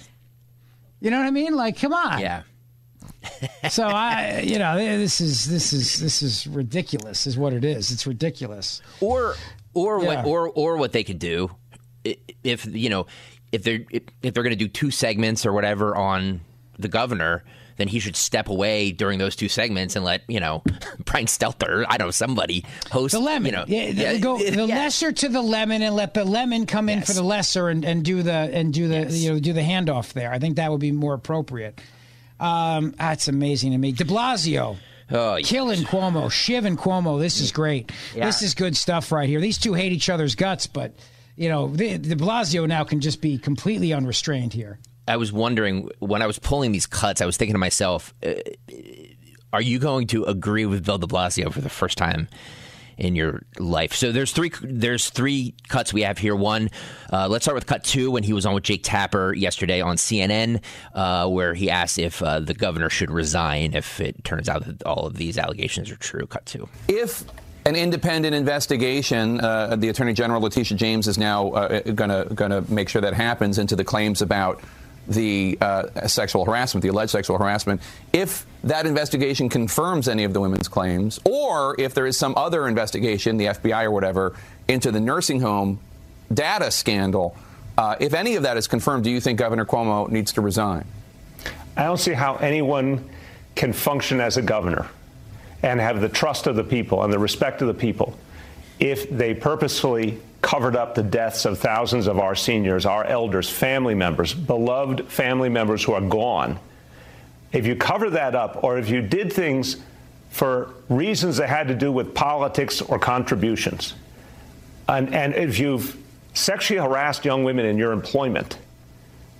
You know what I mean? Like, come on. Yeah. So I, you know, this is this is this is ridiculous, is what it is. It's ridiculous. Or, or yeah. what, or or what they could do, if you know, if they're if they're going to do two segments or whatever on the governor, then he should step away during those two segments and let you know Brian Stelter, I don't know, somebody host the lemon. You know, yeah, yeah, go the yeah. lesser to the lemon and let the lemon come in yes. for the lesser and, and do the and do the yes. you know do the handoff there. I think that would be more appropriate. Um, that's amazing to me. De Blasio, oh, yes. killing Cuomo, shiving Cuomo. This is great. Yeah. This is good stuff right here. These two hate each other's guts, but you know, De Blasio now can just be completely unrestrained here. I was wondering when I was pulling these cuts, I was thinking to myself, uh, are you going to agree with Bill de Blasio for the first time in your life? So there's three there's three cuts we have here. One, uh, let's start with cut two when he was on with Jake Tapper yesterday on C N N, uh, where he asked if uh, the governor should resign if it turns out that all of these allegations are true. Cut two. If an independent investigation, uh, the Attorney General Letitia James is now uh, gonna gonna make sure that happens into the claims about the uh, sexual harassment, the alleged sexual harassment, if that investigation confirms any of the women's claims, or if there is some other investigation, the F B I or whatever, into the nursing home data scandal, uh, if any of that is confirmed, do you think Governor Cuomo needs to resign? I don't see how anyone can function as a governor and have the trust of the people and the respect of the people if they purposefully covered up the deaths of thousands of our seniors, our elders, family members, beloved family members who are gone. If you cover that up, or if you did things for reasons that had to do with politics or contributions, and, and if you've sexually harassed young women in your employment,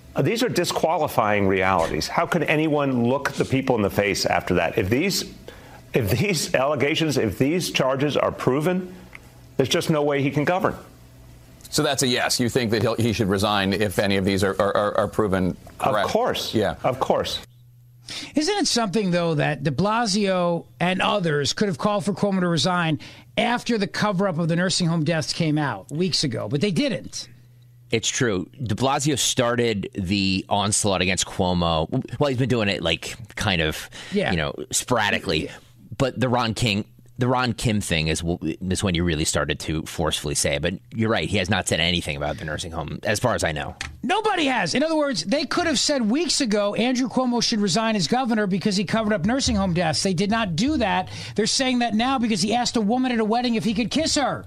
Uh, these are disqualifying realities. How can anyone look the people in the face after that? If these, if these allegations, if these charges are proven, there's just no way he can govern. So that's a yes. You think that he'll, he should resign if any of these are, are, are proven correct? Of course. Yeah. Of course. Isn't it something, though, that de Blasio and others could have called for Cuomo to resign after the cover-up of the nursing home deaths came out weeks ago, but they didn't? It's true. De Blasio started the onslaught against Cuomo. Well, he's been doing it like kind of, yeah. you know, sporadically. But the Ron King, the Ron Kim thing is is when you really started to forcefully say it. But you're right. He has not said anything about the nursing home, as far as I know. Nobody has. In other words, they could have said weeks ago Andrew Cuomo should resign as governor because he covered up nursing home deaths. They did not do that. They're saying that now because he asked a woman at a wedding if he could kiss her.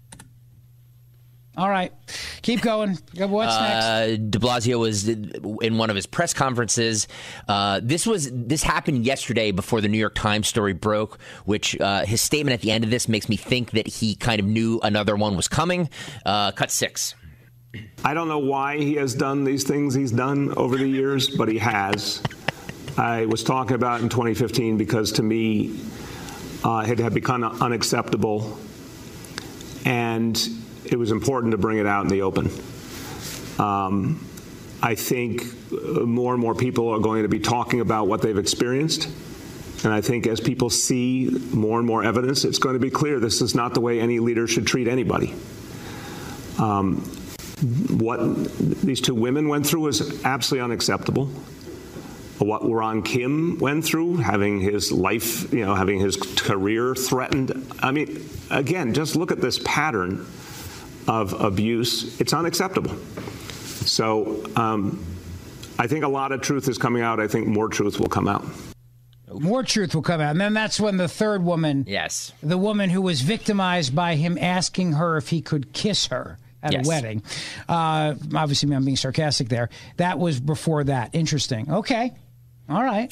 All right. Keep going. What's next? Uh, de Blasio was in one of his press conferences. Uh, this was this happened yesterday before the New York Times story broke, which uh, his statement at the end of this makes me think that he kind of knew another one was coming. Uh, cut six. I don't know why he has done these things he's done over the years, but he has. I was talking about in twenty fifteen because to me uh, it had become unacceptable. And it was important to bring it out in the open. Um, I think more and more people are going to be talking about what they've experienced. And I think as people see more and more evidence, it's going to be clear this is not the way any leader should treat anybody. Um, what these two women went through was absolutely unacceptable. What Ron Kim went through, having his life, you know, having his career threatened. I mean, again, just look at this pattern of abuse. It's unacceptable. So um, I think a lot of truth is coming out. I think more truth will come out. More truth will come out. And then that's when the third woman, yes, the woman who was victimized by him asking her if he could kiss her at yes. a wedding. Uh, obviously, I'm being sarcastic there. That was before that. Interesting. Okay. All right.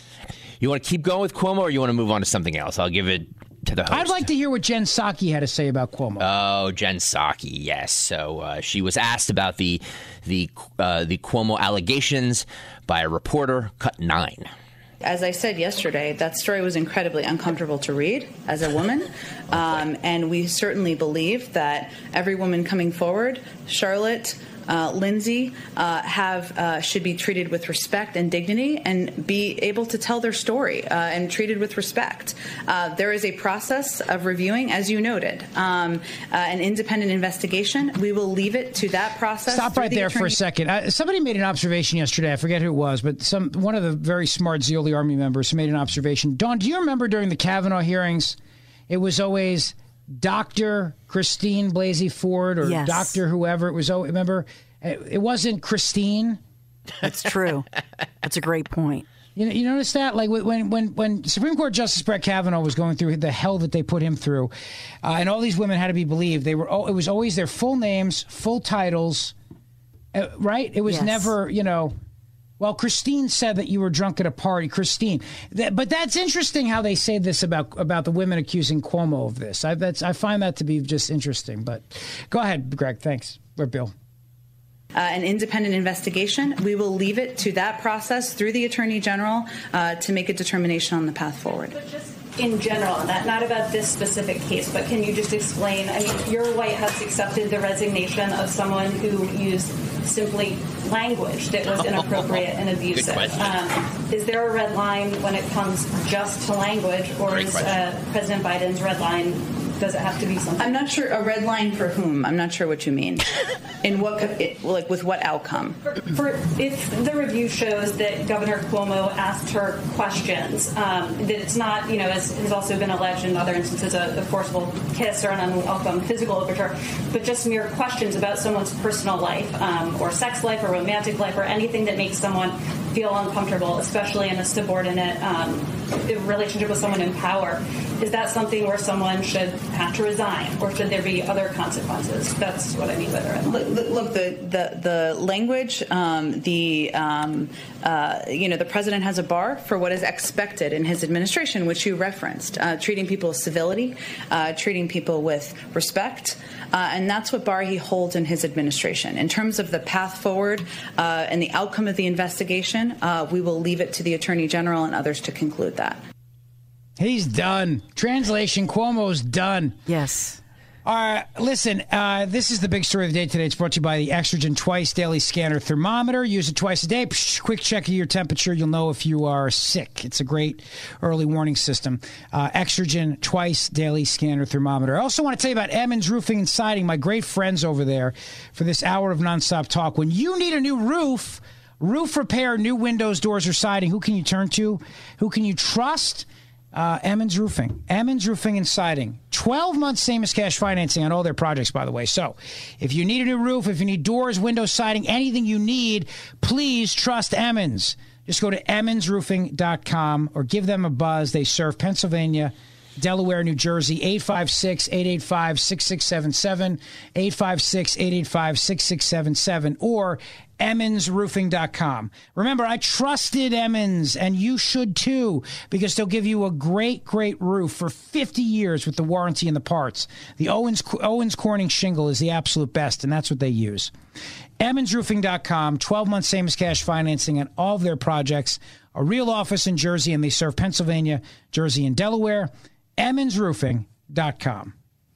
You want to keep going with Cuomo or you want to move on to something else? I'll give it to the host. I'd like to hear what Jen Psaki had to say about Cuomo. Oh, Jen Psaki, yes. So uh, she was asked about the the uh, the Cuomo allegations by a reporter. Cut nine. As I said yesterday, that story was incredibly uncomfortable to read as a woman. Um, and we certainly believe that every woman coming forward, Charlotte, Uh, Lindsay, uh, have uh, should be treated with respect and dignity and be able to tell their story uh, and treated with respect. Uh, there is a process of reviewing, as you noted, um, uh, an independent investigation. We will leave it to that process. Stop right the there attorney- for a second. Uh, somebody made an observation yesterday. I forget who it was, but some one of the very smart Zeoli Army members made an observation. Dawn, do you remember during the Kavanaugh hearings, it was always Doctor Christine Blasey Ford or yes. Doctor whoever it was. Oh, remember, it wasn't Christine. That's true. That's a great point. You know, you notice that, like when when when Supreme Court Justice Brett Kavanaugh was going through the hell that they put him through, uh, and all these women had to be believed. They were. Oh, it was always their full names, full titles, uh, right? It was yes. never, you know. Well, Christine said that you were drunk at a party. Christine. That, but that's interesting how they say this about about the women accusing Cuomo of this. I, that's, I find that to be just interesting. But go ahead, Greg. Thanks. Or Bill. Uh, an independent investigation. We will leave it to that process through the Attorney General uh, to make a determination on the path forward. But just in general, not, not about this specific case, but can you just explain, I mean, your White House accepted the resignation of someone who used simply language that was inappropriate and abusive. Um, is there a red line when it comes just to language, or Great is uh, President Biden's red line, does it have to be something? I'm not sure. A red line for whom? I'm not sure what you mean. In what, it, like, with what outcome? For, for if the review shows that Governor Cuomo asked her questions, um, that it's not, you know, as has also been alleged in other instances, a, a forcible kiss or an unwelcome physical overture, but just mere questions about someone's personal life, um, or sex life, or romantic life, or anything that makes someone feel uncomfortable, especially in a subordinate um, relationship with someone in power. Is that something where someone should have to resign, or should there be other consequences? That's what I mean by the red line. Look, look the, the, the language, um, the um, uh, you know, the president has a bar for what is expected in his administration, which you referenced, uh, treating people with civility, uh, treating people with respect, uh, and that's what bar he holds in his administration. In terms of the path forward uh, and the outcome of the investigation, uh, we will leave it to the Attorney General and others to conclude that. He's done. Translation, Cuomo's done. Yes. All right, listen, uh, this is the big story of the day today. It's brought to you by the Exergen Twice Daily Scanner Thermometer. Use it twice a day. Psh, quick check of your temperature. You'll know if you are sick. It's a great early warning system. Uh, Exergen Twice Daily Scanner Thermometer. I also want to tell you about Emmons Roofing and Siding, my great friends over there, for this hour of nonstop talk. When you need a new roof, roof repair, new windows, doors, or siding, who can you turn to? Who can you trust? Uh, Emmons Roofing. Emmons Roofing and Siding. twelve months same as cash financing on all their projects, by the way. So if you need a new roof, if you need doors, windows, siding, anything you need, please trust Emmons. Just go to emmons roofing dot com or give them a buzz. They serve Pennsylvania, Delaware, New Jersey, eight five six, eight eight five, six six seven seven, eight five six, eight eight five, six six seven seven, or emmons roofing dot com. Remember, I trusted Emmons, and you should too, because they'll give you a great, great roof for fifty years with the warranty and the parts. The Owens Owens Corning shingle is the absolute best, and that's what they use. emmons roofing dot com, twelve months same as cash financing on all of their projects. A real office in Jersey, and they serve Pennsylvania, Jersey, and Delaware. emmons roofing dot com.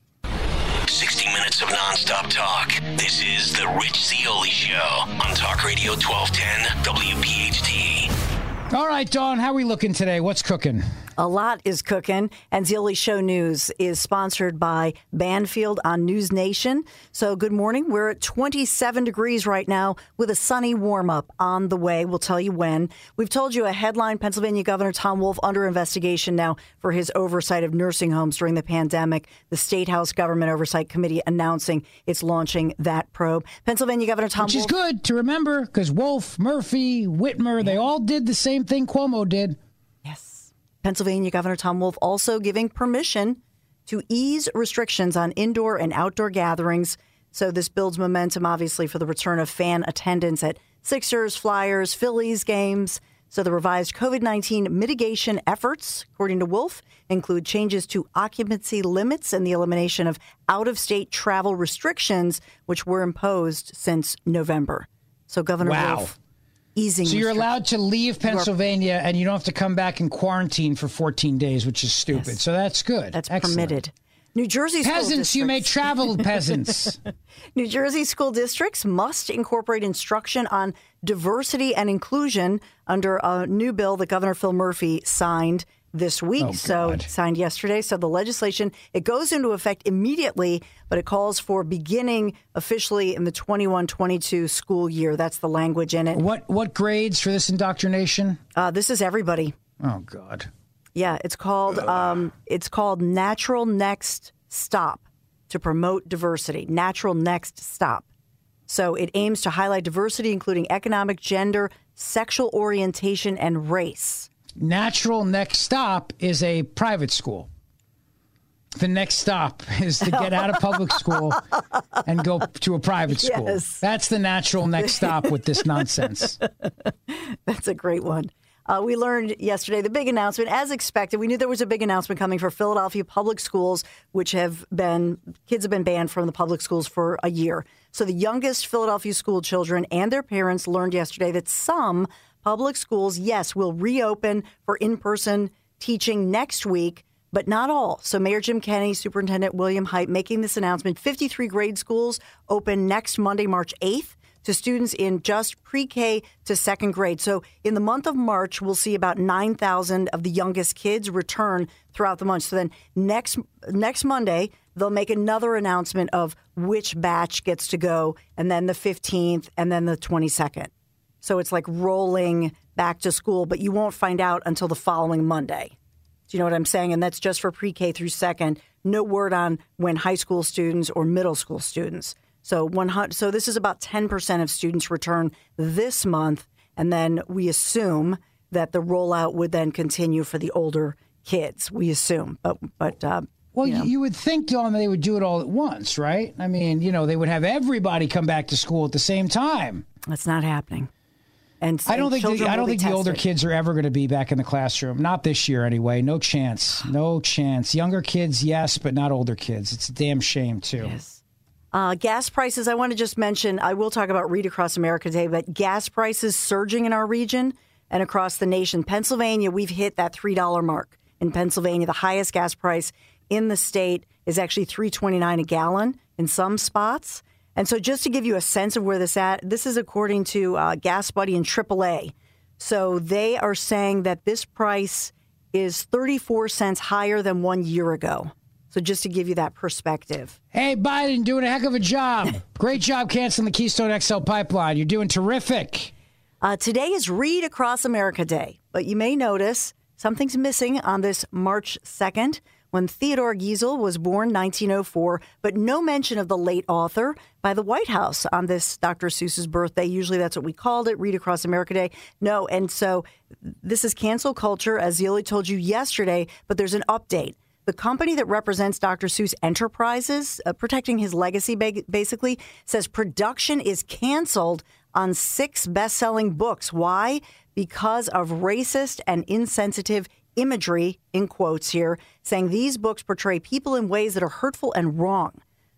sixty minutes of nonstop talk. This is the Rich Zeoli Show on Talk Radio twelve ten W P H T. All right, Dawn, how are we looking today? What's cooking? A lot is cooking, and Zeoli Show News is sponsored by Banfield on News Nation. So good morning. We're at twenty-seven degrees right now with a sunny warm-up on the way. We'll tell you when. We've told you a headline, Pennsylvania Governor Tom Wolf under investigation now for his oversight of nursing homes during the pandemic. The State House Government Oversight Committee announcing it's launching that probe. Pennsylvania Governor Tom Which Wolf. Which is good to remember, because Wolf, Murphy, Whitmer, yeah. they all did the same thing Cuomo did. Pennsylvania Governor Tom Wolf also giving permission to ease restrictions on indoor and outdoor gatherings. So this builds momentum, obviously, for the return of fan attendance at Sixers, Flyers, Phillies games. So the revised COVID nineteen mitigation efforts, according to Wolf, include changes to occupancy limits and the elimination of out-of-state travel restrictions, which were imposed since November. So Governor wow. Wolf easing. So you're allowed to leave Pennsylvania and you don't have to come back in quarantine for fourteen days, which is stupid. Yes. So that's good. That's Excellent. Permitted. New Jersey peasants, you may travel, peasants. New Jersey school districts must incorporate instruction on diversity and inclusion under a new bill that Governor Phil Murphy signed this week. Oh, so signed yesterday. So the legislation, it goes into effect immediately, but it calls for beginning officially in the twenty-one twenty-two school year. That's the language in it. What what grades for this indoctrination? Uh, this is everybody. Oh, God. Yeah, it's called um, it's called Natural Next Stop to promote diversity. Natural Next Stop. So it aims to highlight diversity, including economic, gender, sexual orientation, and race. Natural Next Stop is a private school. The next stop is to get out of public school and go to a private school. Yes. That's the natural next stop with this nonsense. That's a great one. Uh, we learned yesterday the big announcement, as expected. We knew there was a big announcement coming for Philadelphia public schools, which have been, kids have been banned from the public schools for a year. So the youngest Philadelphia school children and their parents learned yesterday that some public schools, yes, will reopen for in-person teaching next week, but not all. So Mayor Jim Kenney, Superintendent William Hite making this announcement. fifty-three grade schools open next Monday, March eighth. To students in just pre-K to second grade. So in the month of March, we'll see about nine thousand of the youngest kids return throughout the month. So then next next Monday, they'll make another announcement of which batch gets to go, and then the fifteenth, and then the twenty-second. So it's like rolling back to school, but you won't find out until the following Monday. Do you know what I'm saying? And that's just for pre-K through second. No word on when high school students or middle school students. So one hundred, so this is about ten percent of students return this month, And then we assume that the rollout would then continue for the older kids. We assume. But, but uh, Well, you know. you would think, Dawn, they would do it all at once, right? I mean, you know, they would have everybody come back to school at the same time. That's not happening. And I don't think the, children I don't will be think the older tested. kids are ever going to be back in the classroom. Not this year, anyway. No chance. No chance. Younger kids, yes, but not older kids. It's a damn shame too. Yes. Uh, gas prices. I want to just mention. I will talk about Read Across America today, but gas prices surging in our region and across the nation. Pennsylvania, we've hit that three dollar mark. In Pennsylvania, the highest gas price in the state is actually three twenty-nine a gallon in some spots. And so just to give you a sense of where this at, this is according to uh, Gas Buddy and triple A. So they are saying that this price is thirty-four cents higher than one year ago. So just to give you that perspective. Hey, Biden, doing a heck of a job. Great job canceling the Keystone X L pipeline. You're doing terrific. Uh, today is Read Across America Day, but you may notice something's missing on this March second. When Theodore Geisel was born, nineteen oh four, but no mention of the late author by the White House on this Doctor Seuss's birthday. Usually that's what we called it, Read Across America Day. No, and so this is cancel culture, as Zeoli told you yesterday, but there's an update. The company that represents Doctor Seuss Enterprises, uh, protecting his legacy ba- basically, says production is canceled on six best-selling books. Why? Because of racist and insensitive imagery, in quotes here, saying these books portray people in ways that are hurtful and wrong.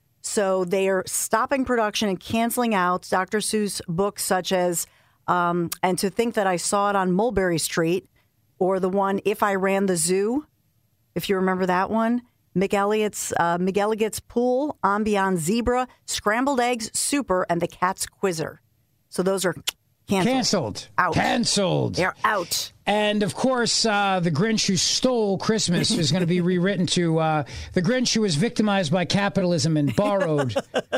So they are stopping production and canceling out Doctor Seuss books such as, um, and to think that I saw it on Mulberry Street, or the one If I Ran the Zoo, if you remember that one, McElligot's, uh, McElligot's Pool, Ambien Zebra, Scrambled Eggs, Super, and The Cat's Quizzer. So those are canceled. Canceled. Out. Canceled. They're out. And, of course, uh, The Grinch Who Stole Christmas is going to be rewritten to uh, The Grinch Who Was Victimized by Capitalism and Borrowed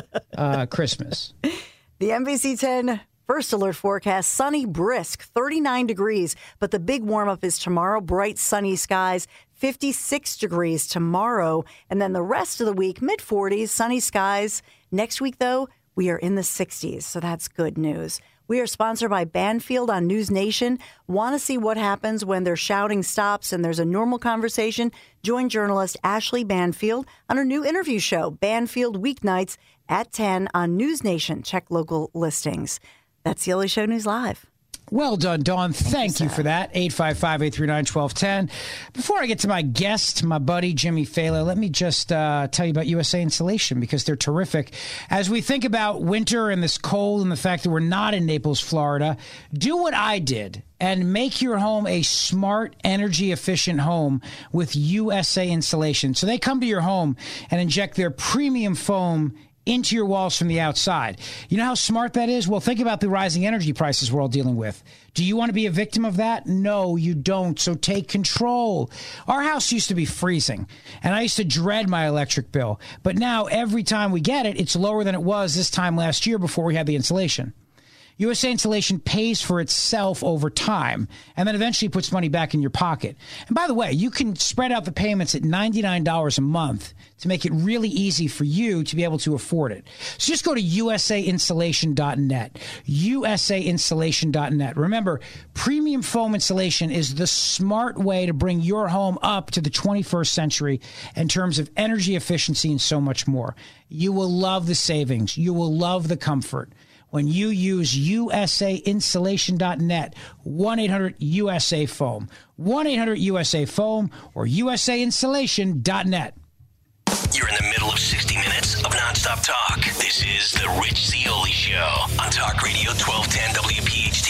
uh, Christmas. The N B C ten First Alert forecast, sunny, brisk, thirty-nine degrees. But the big warm-up is tomorrow, bright, sunny skies, fifty-six degrees tomorrow. And then the rest of the week, mid-forties, sunny skies. Next week, though, we are in the sixties, so that's good news. We are sponsored by Banfield on News Nation. Want to see what happens when their shouting stops and there's a normal conversation? Join journalist Ashley Banfield on her new interview show, Banfield Weeknights at ten on News Nation. Check local listings. That's the Early Show News Live. Well done, Dawn. Thank, Thank you, you for that. eight five five, eight three nine, one two one zero. Before I get to my guest, my buddy Jimmy Failla, let me just uh, tell you about U S A Insulation because they're terrific. As we think about winter and this cold and the fact that we're not in Naples, Florida, do what I did and make your home a smart, energy-efficient home with U S A Insulation. So they come to your home and inject their premium foam into your walls from the outside. You know how smart that is? Well, think about the rising energy prices we're all dealing with. Do you want to be a victim of that? No, you don't. So take control. Our house used to be freezing, and I used to dread my electric bill. But now every time we get it, it's lower than it was this time last year before we had the insulation. U S A Insulation pays for itself over time and then eventually puts money back in your pocket. And by the way, you can spread out the payments at ninety-nine dollars a month to make it really easy for you to be able to afford it. So just go to U S A insulation dot net, U S A insulation dot net. Remember, premium foam insulation is the smart way to bring your home up to the twenty-first century in terms of energy efficiency and so much more. You will love the savings. You will love the comfort when you use U S A insulation dot net, one eight hundred U S A foam, one eight hundred U S A foam, or U S A insulation dot net. You're in the middle of sixty minutes of nonstop talk. This is The Rich Zeoli Show on Talk Radio twelve ten W P H T.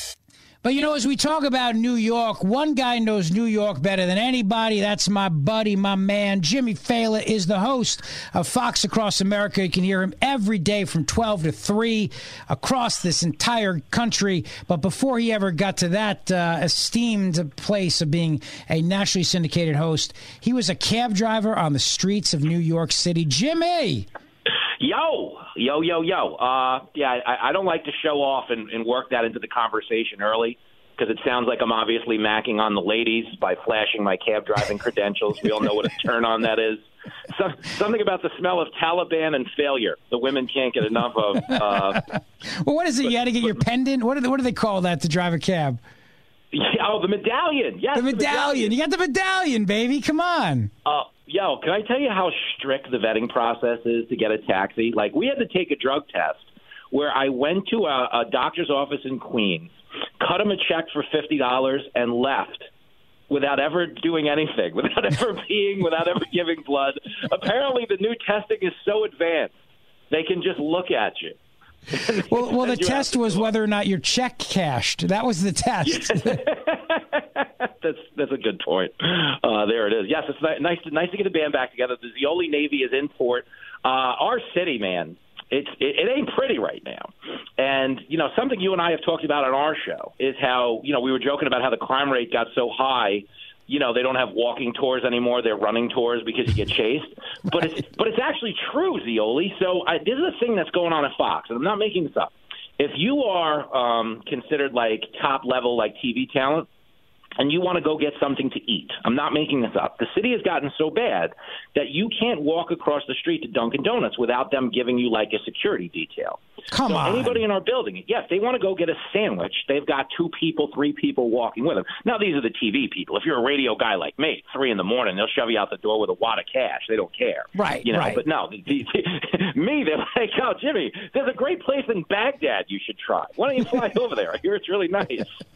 But, you know, as we talk about New York, one guy knows New York better than anybody. That's my buddy, my man. Jimmy Failla is the host of Fox Across America. You can hear him every day from twelve to three across this entire country. But before he ever got to that uh, esteemed place of being a nationally syndicated host, he was a cab driver on the streets of New York City. Jimmy! Yo, yo, yo, yo. Uh, yeah, I, I don't like to show off and, and work that into the conversation early because it sounds like I'm obviously macking on the ladies by flashing my cab driving credentials. We all know what a turn on that is. So, something about the smell of Taliban and failure. The women can't get enough of. Uh, well, what is it? You had to get your pendant. What do they, what do they call that to drive a cab? Yeah, oh, the medallion. Yes, the medallion. the medallion. You got the medallion, baby. Come on. Uh, yo, can I tell you how strict the vetting process is to get a taxi? Like, we had to take a drug test where I went to a, a doctor's office in Queens, cut him a check for fifty dollars, and left without ever doing anything, without ever peeing, without ever giving blood. Apparently, the new testing is so advanced, they can just look at you. Well, well, the test was whether or not your check cashed. That was the test. that's that's a good point. Uh, there it is. Yes, it's nice to, nice to get the band back together. The Zioli Navy is in port. Uh, our city, man, it's it, it ain't pretty right now. And, you know, something you and I have talked about on our show is how, you know, we were joking about how the crime rate got so high. You know, they don't have walking tours anymore. They're running tours because you get chased. But it's but it's actually true, Zioli. So I, this is a thing that's going on at Fox, and I'm not making this up. If you are um, considered like top level, like T V talent, and you want to go get something to eat, I'm not making this up. The city has gotten so bad that you can't walk across the street to Dunkin' Donuts without them giving you like a security detail. Come so on. Anybody in our building, yes, they want to go get a sandwich. They've got two people, three people walking with them. Now, these are the T V people. If you're a radio guy like me, three in the morning, they'll shove you out the door with a wad of cash. They don't care. Right, you know, right. But no, the, the, the, me, they're like, oh, Jimmy, there's a great place in Baghdad you should try. Why don't you fly over there? I hear it's really nice.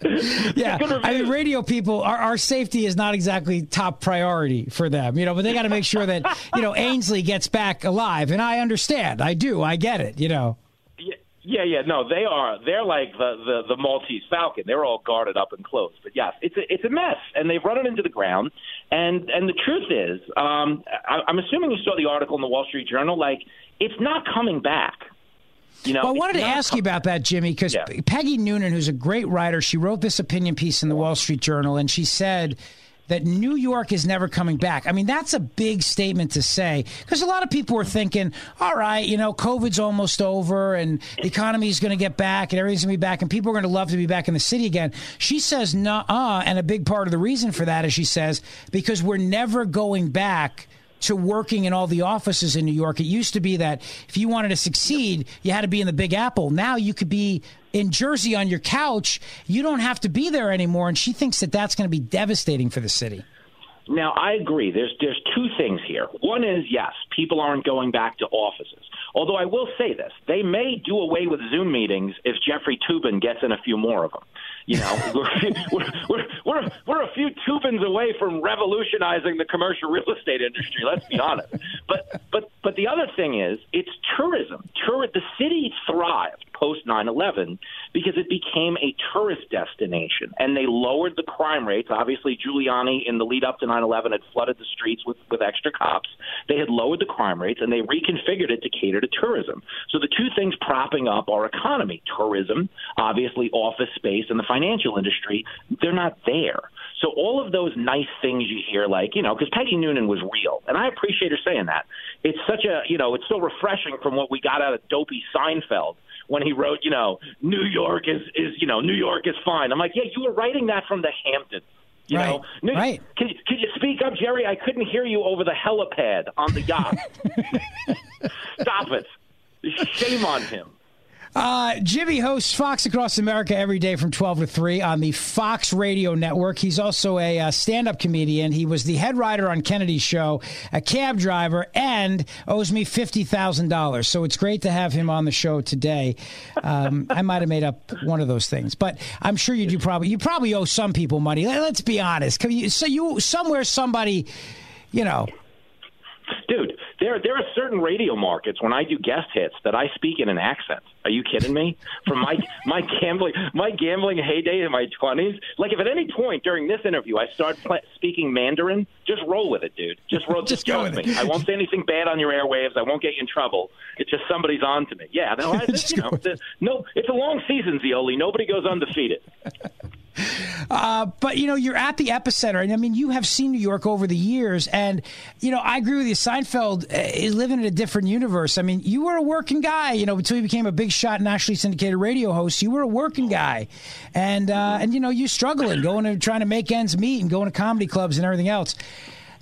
Yeah, I mean, radio people, our, our safety is not exactly top priority for them, you know, but they got to make sure that, you know, Ainsley gets back alive. And I understand. I do. I get it, you know. Yeah, yeah, no, they are. They're like the, the, the Maltese Falcon. They're all guarded up and closed. But yes, it's a, it's a mess, and they've run it into the ground. And and the truth is, um, I, I'm assuming you saw the article in the Wall Street Journal. Like, it's not coming back. You know, well, I wanted to ask you about that, Jimmy, because yeah. Peggy Noonan, who's a great writer, she wrote this opinion piece in the Wall Street Journal, and she said that New York is never coming back. I mean, that's a big statement to say, because a lot of people were thinking, all right, you know, COVID's almost over and the economy is going to get back and everything's going to be back and people are going to love to be back in the city again. She says, nuh-uh, and a big part of the reason for that is, she says, because we're never going back to working in all the offices in New York. It used to be that if you wanted to succeed, you had to be in the Big Apple. Now you could be in Jersey on your couch. You don't have to be there anymore. And she thinks that that's going to be devastating for the city. Now, I agree. There's there's two things here. One is, yes, people aren't going back to offices. Although I will say this, they may do away with Zoom meetings if Jeffrey Toobin gets in a few more of them. You know, we're, we're, we're, we're, we're a few Toobins away from revolutionizing the commercial real estate industry, let's be honest. But but but the other thing is, it's tourism. Tour, the city thrived post nine eleven because it became a tourist destination, and they lowered the crime rates. Obviously, Giuliani, in the lead up to nine eleven, had flooded the streets with, with extra cops. They had lowered the crime rates, and they reconfigured it to cater to tourism. So the two things propping up our economy, tourism, obviously office space, and the financial industry, they're not there. So all of those nice things you hear, like, you know, because Peggy Noonan was real, and I appreciate her saying that. It's such a, you know, it's so refreshing from what we got out of dopey Seinfeld when he wrote, you know, New York is, is you know, New York is fine. I'm like, yeah, you were writing that from the Hamptons. You right, know, New, right. Can, can you speak up, Jerry? I couldn't hear you over the helipad on the yacht. Stop it. Shame on him. Uh, Jimmy hosts Fox Across America every day from twelve to three on the Fox Radio Network. He's also a uh, stand-up comedian. He was the head writer on Kennedy's show, a cab driver, and owes me fifty thousand dollars. So it's great to have him on the show today. Um, I might have made up one of those things, but I'm sure you do probably. You probably owe some people money. Let's be honest. So you somewhere somebody, you know. Dude, there there are certain radio markets when I do guest hits that I speak in an accent. Are you kidding me? From my my gambling my gambling heyday in my twenties, like if at any point during this interview I start pl- speaking Mandarin, just roll with it, dude. Just roll. just just go with me. I won't say anything bad on your airwaves. I won't get you in trouble. It's just somebody's on to me. Yeah, no, I, you know, it's a, no, it's a long season, Zioli. Nobody goes undefeated. Uh, but, you know, you're at the epicenter. And, I mean, you have seen New York over the years. And, you know, I agree with you. Seinfeld is living in a different universe. I mean, you were a working guy, you know, until you became a big shot nationally syndicated radio host. You were a working guy. And, uh, and you know, you struggling, going to trying to make ends meet and going to comedy clubs and everything else.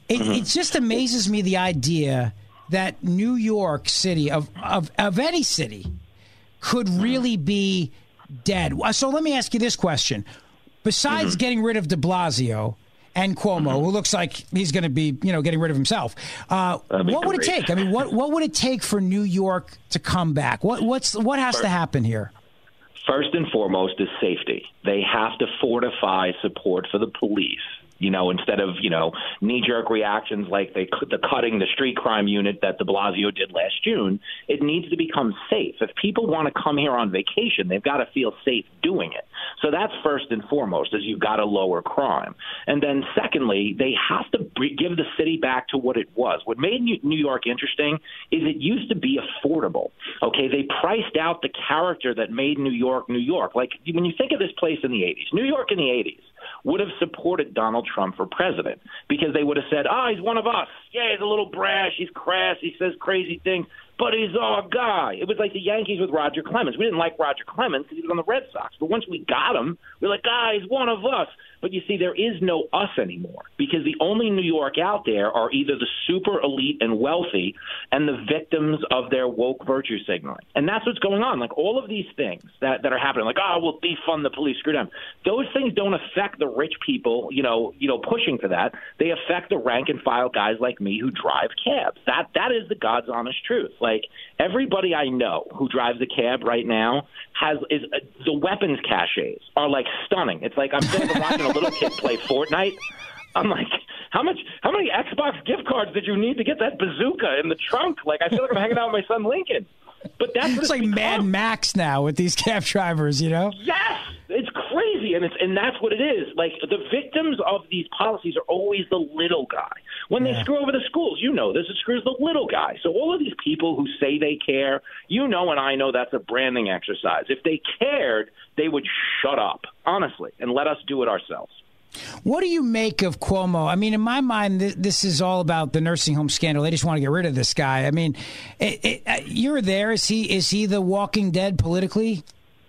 It, mm-hmm. it just amazes me the idea that New York City, of, of, of any city, could really be dead. So let me ask you this question. Besides mm-hmm. getting rid of de Blasio and Cuomo, mm-hmm. who looks like he's going to be, you know, getting rid of himself, uh, what would it take? I mean, what what would it take for New York to come back? What what's what has First, to happen here? First and foremost is safety. They have to fortify support for the police. You know, instead of, you know, knee-jerk reactions like they, the cutting the street crime unit that de Blasio did last June, it needs to become safe. If people want to come here on vacation, they've got to feel safe doing it. So that's first and foremost, is you've got to lower crime. And then secondly, they have to give the city back to what it was. What made New York interesting is it used to be affordable. Okay, they priced out the character that made New York, New York. Like, when you think of this place in the eighties, New York in the eighties would have supported Donald Trump for president because they would have said, oh, he's one of us. Yeah, he's a little brash. He's crass. He says crazy things, but he's our guy. It was like the Yankees with Roger Clemens. We didn't like Roger Clemens because he was on the Red Sox. But once we got him, we we're like, ah, he's one of us. But you see, there is no us anymore because the only New York out there are either the super elite and wealthy and the victims of their woke virtue signaling. And that's what's going on. Like, all of these things that, that are happening, like, oh, we'll defund the police, screw them. Those things don't affect the rich people, you know, you know, pushing for that. They affect the rank and file guys like me who drive cabs. That That is the God's honest truth. Like, everybody I know who drives a cab right now has is uh, the weapons caches are like stunning. It's like I'm sitting there watching a little kid play Fortnite. I'm like, how much, how many Xbox gift cards did you need to get that bazooka in the trunk? Like, I feel like I'm hanging out with my son Lincoln. But that's what it's, it's like become. Mad Max now with these cab drivers, you know? Yes, it's crazy, and it's and that's what it is. Like, the victims of these policies are always the little guy. When yeah. they screw over the schools, you know this, it screws the little guy. So all of these people who say they care, you know, and I know that's a branding exercise. If they cared, they would shut up, honestly, and let us do it ourselves. What do you make of Cuomo? I mean, in my mind, th- this is all about the nursing home scandal. They just want to get rid of this guy. I mean, it, it, you're there. Is he is he the Walking Dead politically?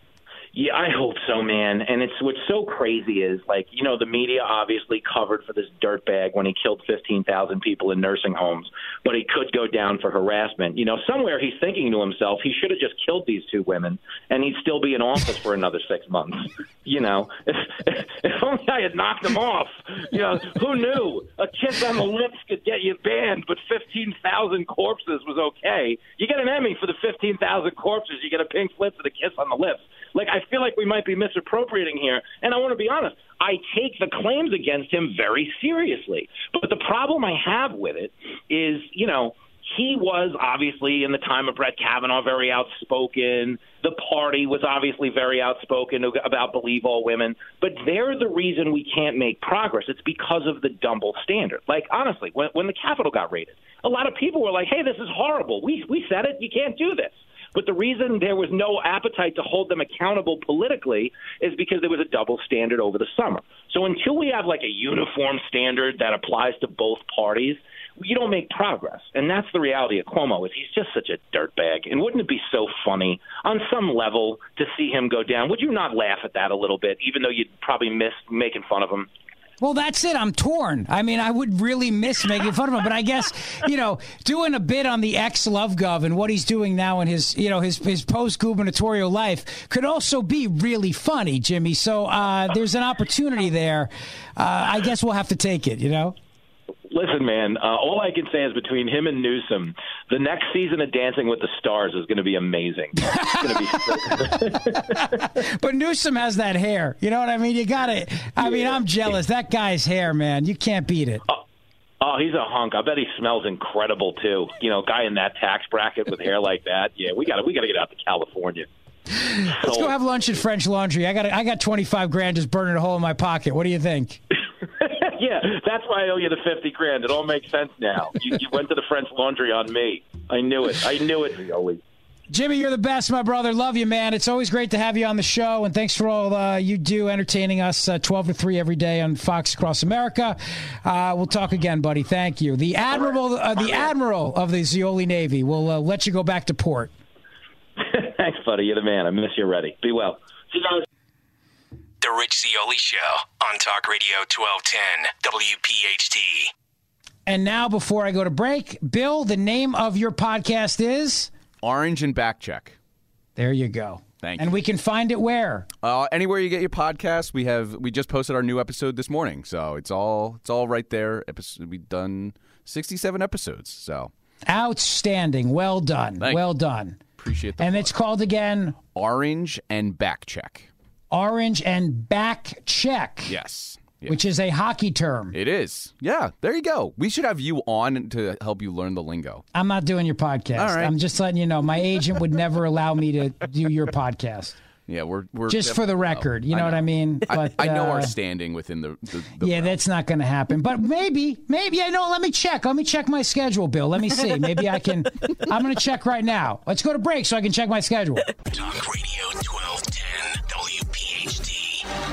Yeah, I hope so, man. And it's what's so crazy is, like, you know, the media obviously covered for this dirtbag when he killed fifteen thousand people in nursing homes, but he could go down for harassment. You know, somewhere he's thinking to himself, he should have just killed these two women, and he'd still be in office for another six months. You know, if, if, if only I had knocked him off. You know, who knew? A kiss on the lips could get you banned, but fifteen thousand corpses was okay. You get an Emmy for the fifteen thousand corpses. You get a pink slip for the kiss on the lips. Like, I feel like we might be misappropriating here. And I want to be honest, I take the claims against him very seriously. But the problem I have with it is, you know, he was obviously in the time of Brett Kavanaugh very outspoken. The party was obviously very outspoken about believe all women. But they're the reason we can't make progress. It's because of the double standard. Like, honestly, when, when the Capitol got raided, a lot of people were like, hey, this is horrible. We, we said it. You can't do this. But the reason there was no appetite to hold them accountable politically is because there was a double standard over the summer. So until we have like a uniform standard that applies to both parties, you don't make progress. And that's the reality of Cuomo, is he's just such a dirtbag. And wouldn't it be so funny on some level to see him go down? Would you not laugh at that a little bit, even though you'd probably miss making fun of him? Well, that's it. I'm torn. I mean, I would really miss making fun of him, but I guess, you know, doing a bit on the ex-LoveGov and what he's doing now in his, you know, his his post-gubernatorial life could also be really funny, Jimmy. So uh, there's an opportunity there. Uh, I guess we'll have to take it, you know? Listen, man, uh, all I can say is between him and Newsom, the next season of Dancing with the Stars is going to be amazing. It's going to be. But Newsom has that hair. You know what I mean? You got to. I mean, I'm jealous. That guy's hair, man. You can't beat it. Oh, oh, he's a hunk. I bet he smells incredible too. You know, guy in that tax bracket with hair like that. Yeah, we got to. We got to get out to California. Let's so, go have lunch at French Laundry. I got. I got twenty-five grand just burning a hole in my pocket. What do you think? Yeah, that's why I owe you the fifty grand. It all makes sense now. You, you went to the French Laundry on me. I knew it. I knew it, Joey. Jimmy, you're the best, my brother. Love you, man. It's always great to have you on the show, and thanks for all uh, you do entertaining us uh, twelve to three every day on Fox Across America. Uh, we'll talk again, buddy. Thank you. The Admiral, uh, the Admiral of the Zeoli Navy will uh, let you go back to port. Thanks, buddy. You're the man. I miss you already. Be well. The Rich Zeoli Show on Talk Radio twelve ten W P H T. And now, before I go to break, Bill, the name of your podcast is? Orange and Backcheck. There you go. Thank you. And we can find it where? Uh, anywhere you get your podcast. We have we just posted our new episode this morning, so it's all it's all right there. Episode, we've done sixty-seven episodes, so outstanding. Well done. Thank well you. done. Appreciate that. And it's called again Orange and Backcheck. Orange and Backcheck. Yes. Yeah. Which is a hockey term. It is. Yeah, there you go. We should have you on to help you learn the lingo. I'm not doing your podcast. All right. I'm just letting you know. My agent would never allow me to do your podcast. Yeah, we're we're just for the record. You know, I know what I mean? But, I, I know uh, our standing within the. the, the yeah, realm. that's not going to happen. But maybe, maybe I know. Let me check. Let me check my schedule, Bill. Let me see. Maybe I can. I'm going to check right now. Let's go to break so I can check my schedule. Talk Radio twelve ten W P H D.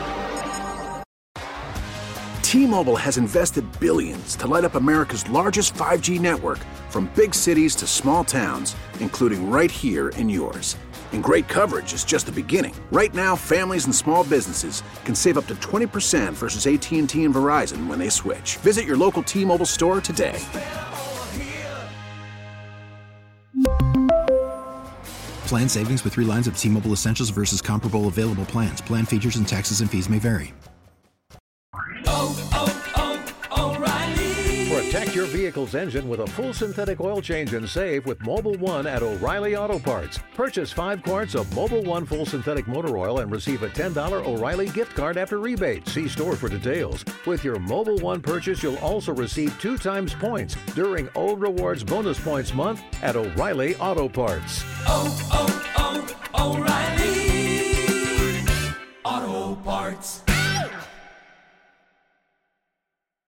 T-Mobile has invested billions to light up America's largest five G network, from big cities to small towns, including right here in yours. And great coverage is just the beginning. Right now, families and small businesses can save up to twenty percent versus A T and T and Verizon when they switch. Visit your local T-Mobile store today. Plan savings with three lines of T-Mobile Essentials versus comparable available plans. Plan features and taxes and fees may vary. Protect your vehicle's engine with a full synthetic oil change and save with Mobil one at O'Reilly Auto Parts. Purchase five quarts of Mobil one full synthetic motor oil and receive a ten dollars O'Reilly gift card after rebate. See store for details. With your Mobil one purchase, you'll also receive two times points during O Rewards Bonus Points Month at O'Reilly Auto Parts. Oh, oh, oh, O'Reilly Auto Parts.